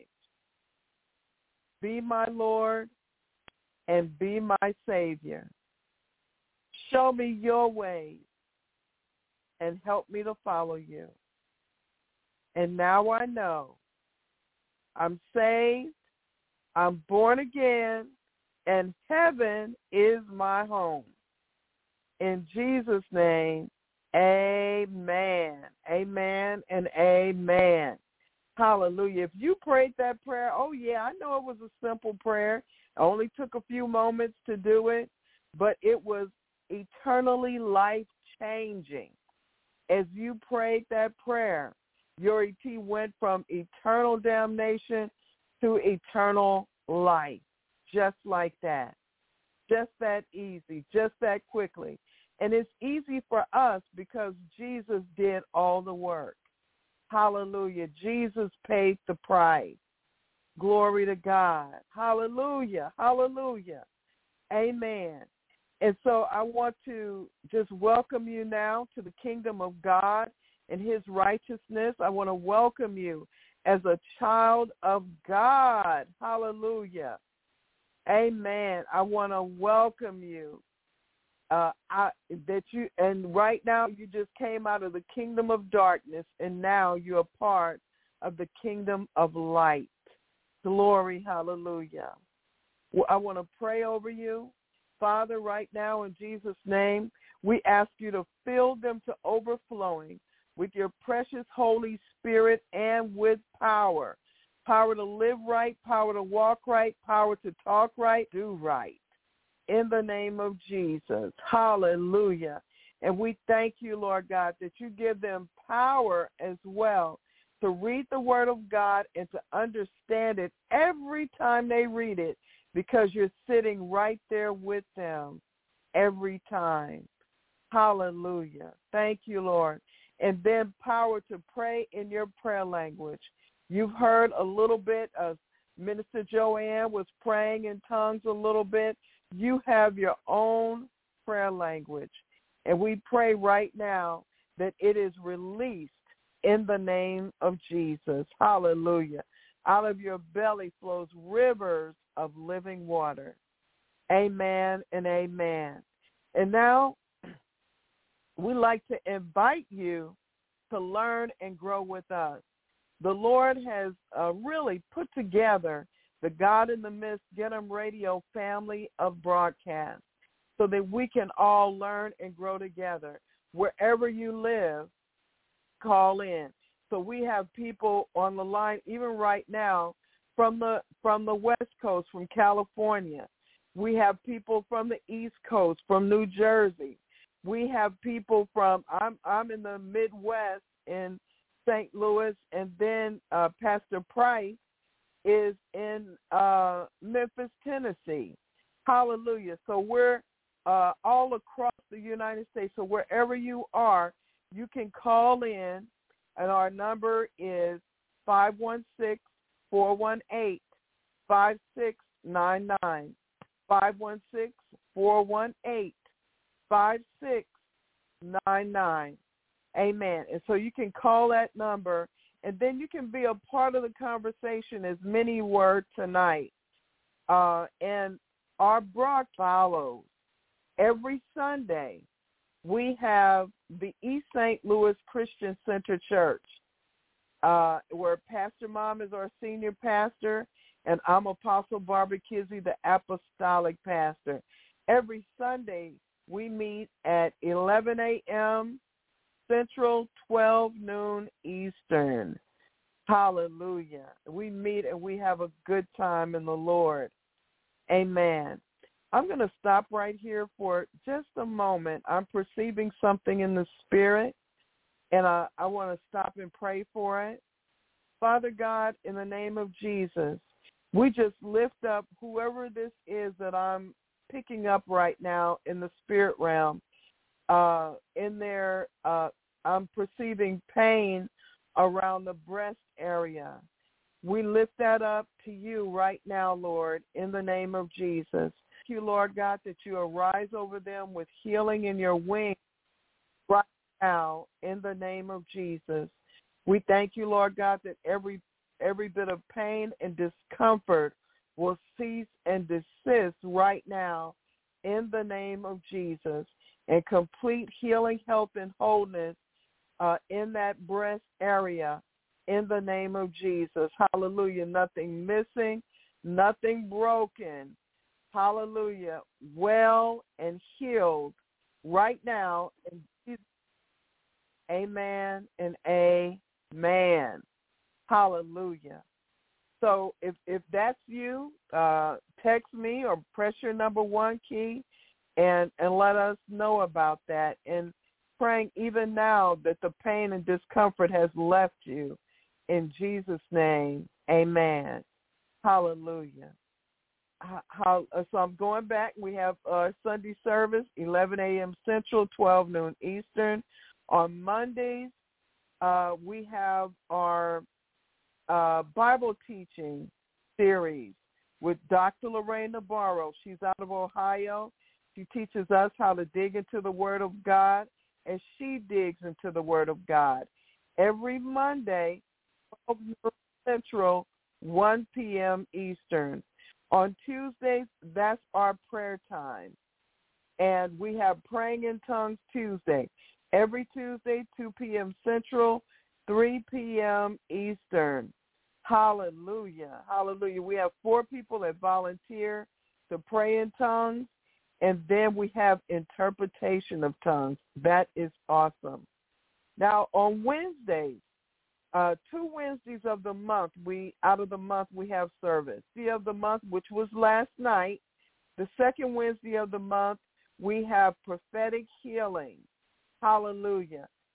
Be my Lord and be my Savior. Show me your ways and help me to follow you. And now I know I'm saved, I'm born again, and heaven is my home. In Jesus' name, amen. Amen and amen. Hallelujah. If you prayed that prayer, oh, yeah, I know it was a simple prayer. It only took a few moments to do it, but it was eternally life-changing. As you prayed that prayer, your E T went from eternal damnation to eternal life, just like that. Just that easy, just that quickly. And it's easy for us because Jesus did all the work. Hallelujah. Jesus paid the price. Glory to God. Hallelujah. Hallelujah. Amen. And so I want to just welcome you now to the kingdom of God and his righteousness. I want to welcome you as a child of God. Hallelujah. Amen. I want to welcome you. Uh, I, that you and right now you just came out of the kingdom of darkness, and now you're a part of the kingdom of light. Glory, hallelujah. Well, I want to pray over you. Father, right now in Jesus' name, we ask you to fill them to overflowing with your precious Holy Spirit and with power. Power to live right, power to walk right, power to talk right, do right. In the name of Jesus. Hallelujah. And we thank you, Lord God, that you give them power as well to read the Word of God and to understand it every time they read it, because you're sitting right there with them every time. Hallelujah. Thank you, Lord. And then power to pray in your prayer language. You've heard a little bit of Minister Joanne was praying in tongues a little bit. You have your own prayer language. And we pray right now that it is released in the name of Jesus. Hallelujah. Out of your belly flows rivers of living water. Amen and amen. And now we'd like to invite you to learn and grow with us. The Lord has uh, really put together the God in the Midst Get 'em Radio family of broadcasts so that we can all learn and grow together. Wherever you live, call in. So we have people on the line, even right now, from the from the West Coast, from California. We have people from the East Coast, from New Jersey. We have people from, I'm I'm in the Midwest in Saint Louis, and then uh, Pastor Price is in uh, Memphis, Tennessee. Hallelujah. So we're uh, all across the United States. So wherever you are, you can call in, and our number is five one six, four one eight, five six nine nine, five one six, four one eight, five six nine nine. Amen. And so you can call that number, and then you can be a part of the conversation as many were tonight. Uh, and our broadcast follows. Every Sunday, we have the East Saint Louis Christian Center Church, uh, where Pastor Mom is our senior pastor, and I'm Apostle Barbara Kizzy, the apostolic pastor. Every Sunday, we meet at eleven a.m. Central, twelve noon Eastern. Hallelujah. We meet and we have a good time in the Lord. Amen. I'm going to stop right here for just a moment. I'm perceiving something in the spirit, and I, I want to stop and pray for it. Father God, in the name of Jesus, we just lift up whoever this is that I'm picking up right now in the spirit realm. Uh, in there, uh, I'm perceiving pain around the breast area. We lift that up to you right now, Lord, in the name of Jesus. Thank you, Lord God, that you arise over them with healing in your wings right now in the name of Jesus. We thank you, Lord God, that every every bit of pain and discomfort will cease and desist right now in the name of Jesus, and complete healing, health, and wholeness uh, in that breast area in the name of Jesus. Hallelujah. Nothing missing, nothing broken. Hallelujah. Well and healed right now in Jesus. Amen and amen. Hallelujah. So if, if that's you, uh, text me or press your number one key and, and let us know about that. And praying even now that the pain and discomfort has left you. In Jesus' name, amen. Hallelujah. How, so I'm going back. We have our Sunday service, eleven a.m. Central, twelve noon Eastern. On Mondays, uh, we have our uh, Bible teaching series with Doctor Lorraine Navarro. She's out of Ohio. She teaches us how to dig into the Word of God, and she digs into the Word of God. Every Monday, twelve noon Central, one p.m. Eastern. On Tuesdays, that's our prayer time. And we have Praying in Tongues Tuesday. Every Tuesday, two p.m. Central, three p.m. Eastern. Hallelujah. Hallelujah. We have four people that volunteer to pray in tongues, and then we have interpretation of tongues. That is awesome. Now, on Wednesdays, Uh, two Wednesdays of the month, we out of the month we have service. The of the month, which was last night, the second Wednesday of the month, we have prophetic healing. Hallelujah.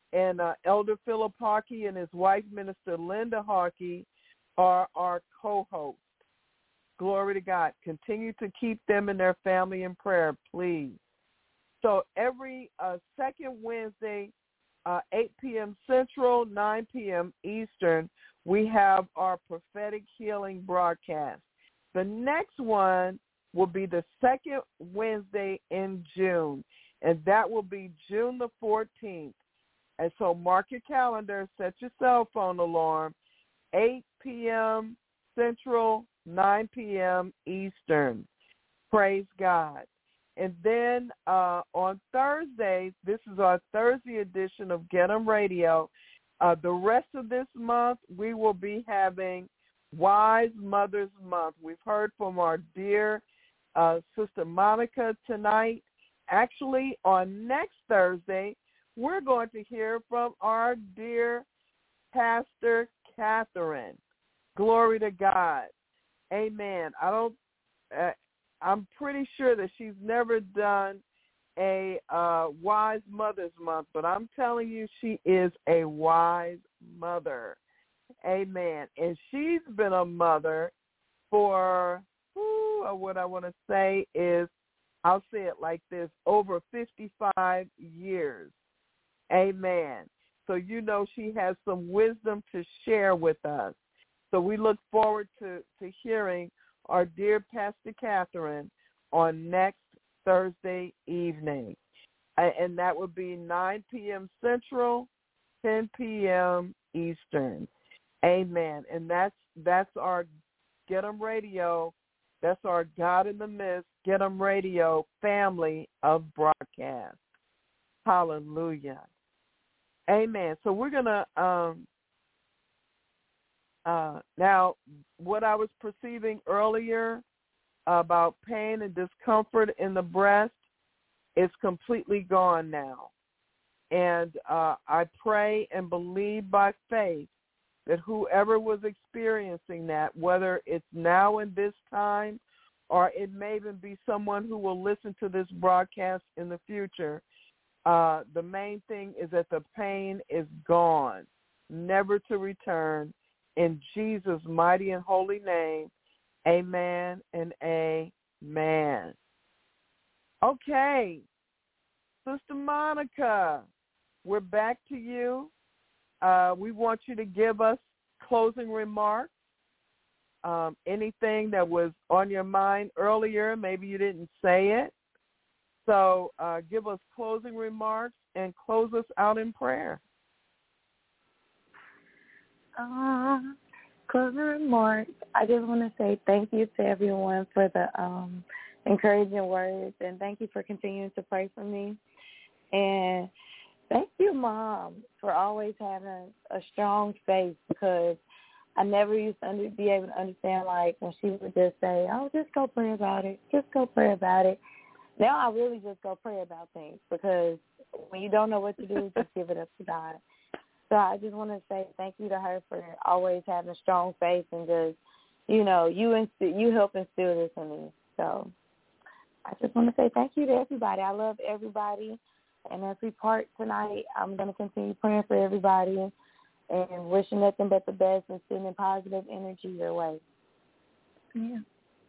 And uh, Elder Philip Harkey and his wife, Minister Linda Harkey, are our co-hosts. Glory to God. Continue to keep them and their family in prayer, please. So every uh, second Wednesday, uh, eight p.m. Central, nine p.m. Eastern, we have our prophetic healing broadcast. The next one will be the second Wednesday in June, and that will be June the fourteenth. And so mark your calendar, set your cell phone alarm, eight p.m. Central, nine p.m. Eastern. Praise God. And then uh, on Thursdays, this is our Thursday edition of Get 'em Radio. Uh, the rest of this month, we will be having Wise Mothers Month. We've heard from our dear uh, Sister Monica tonight. Actually, on next Thursday, we're going to hear from our dear Pastor Catherine. Glory to God. Amen. I don't. Uh, I'm pretty sure that she's never done a uh, Wise Mothers Month, but I'm telling you, she is a wise mother. Amen. And she's been a mother for, whoo, what I want to say is, I'll say it like this, over fifty-five years. Amen. So you know she has some wisdom to share with us. So we look forward to, to hearing our dear Pastor Catherine on next Thursday evening. And that would be nine p.m. Central, ten p.m. Eastern. Amen. And that's that's our Get 'em Radio. That's our God in the Midst, Get 'em Radio family of broadcasts. Hallelujah. Amen. So we're going to, um, uh, now, what I was perceiving earlier about pain and discomfort in the breast is completely gone now. And uh, I pray and believe by faith that whoever was experiencing that, whether it's now in this time or it may even be someone who will listen to this broadcast in the future, uh, the main thing is that the pain is gone, never to return. In Jesus' mighty and holy name, amen and amen. Okay, Sister Monica, we're back to you. Uh, we want you to give us closing remarks. Um, anything that was on your mind earlier, maybe you didn't say it. So uh, give us closing remarks and close us out in prayer. Um, closing remarks. I just want to say thank you to everyone for the um, encouraging words, and thank you for continuing to pray for me. And thank you, Mom, for always having a strong faith, because I never used to under, be able to understand, like, when she would just say, oh, just go pray about it. Just go pray about it. Now I really just go pray about things, because when you don't know what to do, just give it up to God. So I just want to say thank you to her for always having strong faith and just, you know, you inst- you help instill this in me. So I just want to say thank you to everybody. I love everybody. And as we part tonight, I'm going to continue praying for everybody and wishing nothing but the best and sending positive energy your way. Yeah.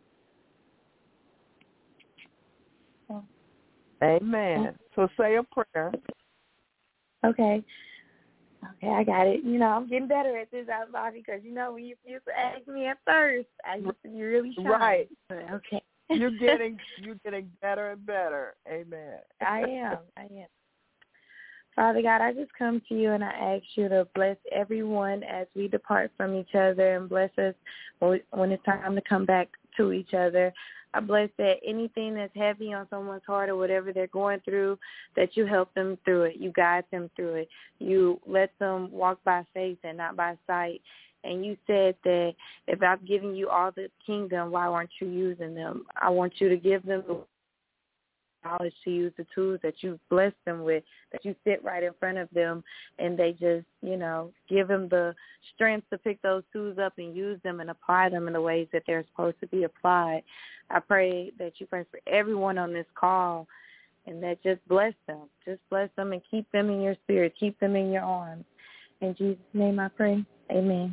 So. Amen. So say a prayer. Okay. Okay, I got it. You know, I'm getting better at this, Bobby, because, you know, when you used to ask me at first, I used to be really shy. Right. But okay. You're getting you're getting better and better. Amen. I am. I am. Father God, I just come to you and I ask you to bless everyone as we depart from each other, and bless us when it's time to come back to each other. I bless that anything that's heavy on someone's heart or whatever they're going through, that you help them through it. You guide them through it. You let them walk by faith and not by sight. And you said that if I've given you all the kingdom, why aren't you using them? I want you to give them the knowledge to use the tools that you blessed them with, that you sit right in front of them, and they just, you know, give them the strength to pick those tools up and use them and apply them in the ways that they're supposed to be applied. I pray that you pray for everyone on this call, and that just bless them. Just bless them and keep them in your spirit. Keep them in your arms. In Jesus' name I pray. Amen.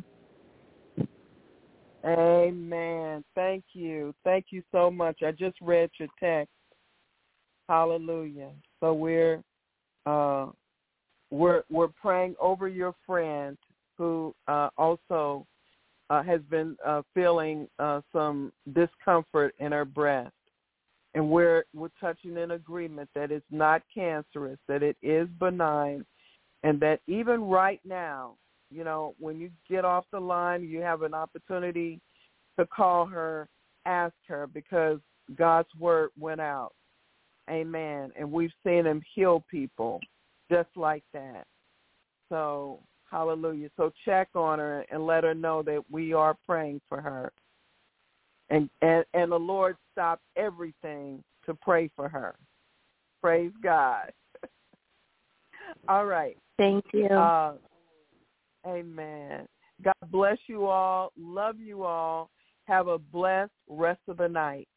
Amen. Thank you. Thank you so much. I just read your text. Hallelujah. So we're uh, we're we're praying over your friend who uh, also uh, has been uh, feeling uh, some discomfort in her breast, and we're we're touching in agreement that it's not cancerous, that it is benign, and that even right now, you know, when you get off the line, you have an opportunity to call her, ask her, because God's word went out. Amen. And we've seen him heal people just like that. So, hallelujah. So check on her and let her know that we are praying for her. And and, and the Lord stopped everything to pray for her. Praise God. All right. Thank you. Uh, amen. God bless you all. Love you all. Have a blessed rest of the night.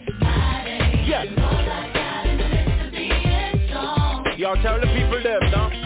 Yes. Y'all tell the people them, no?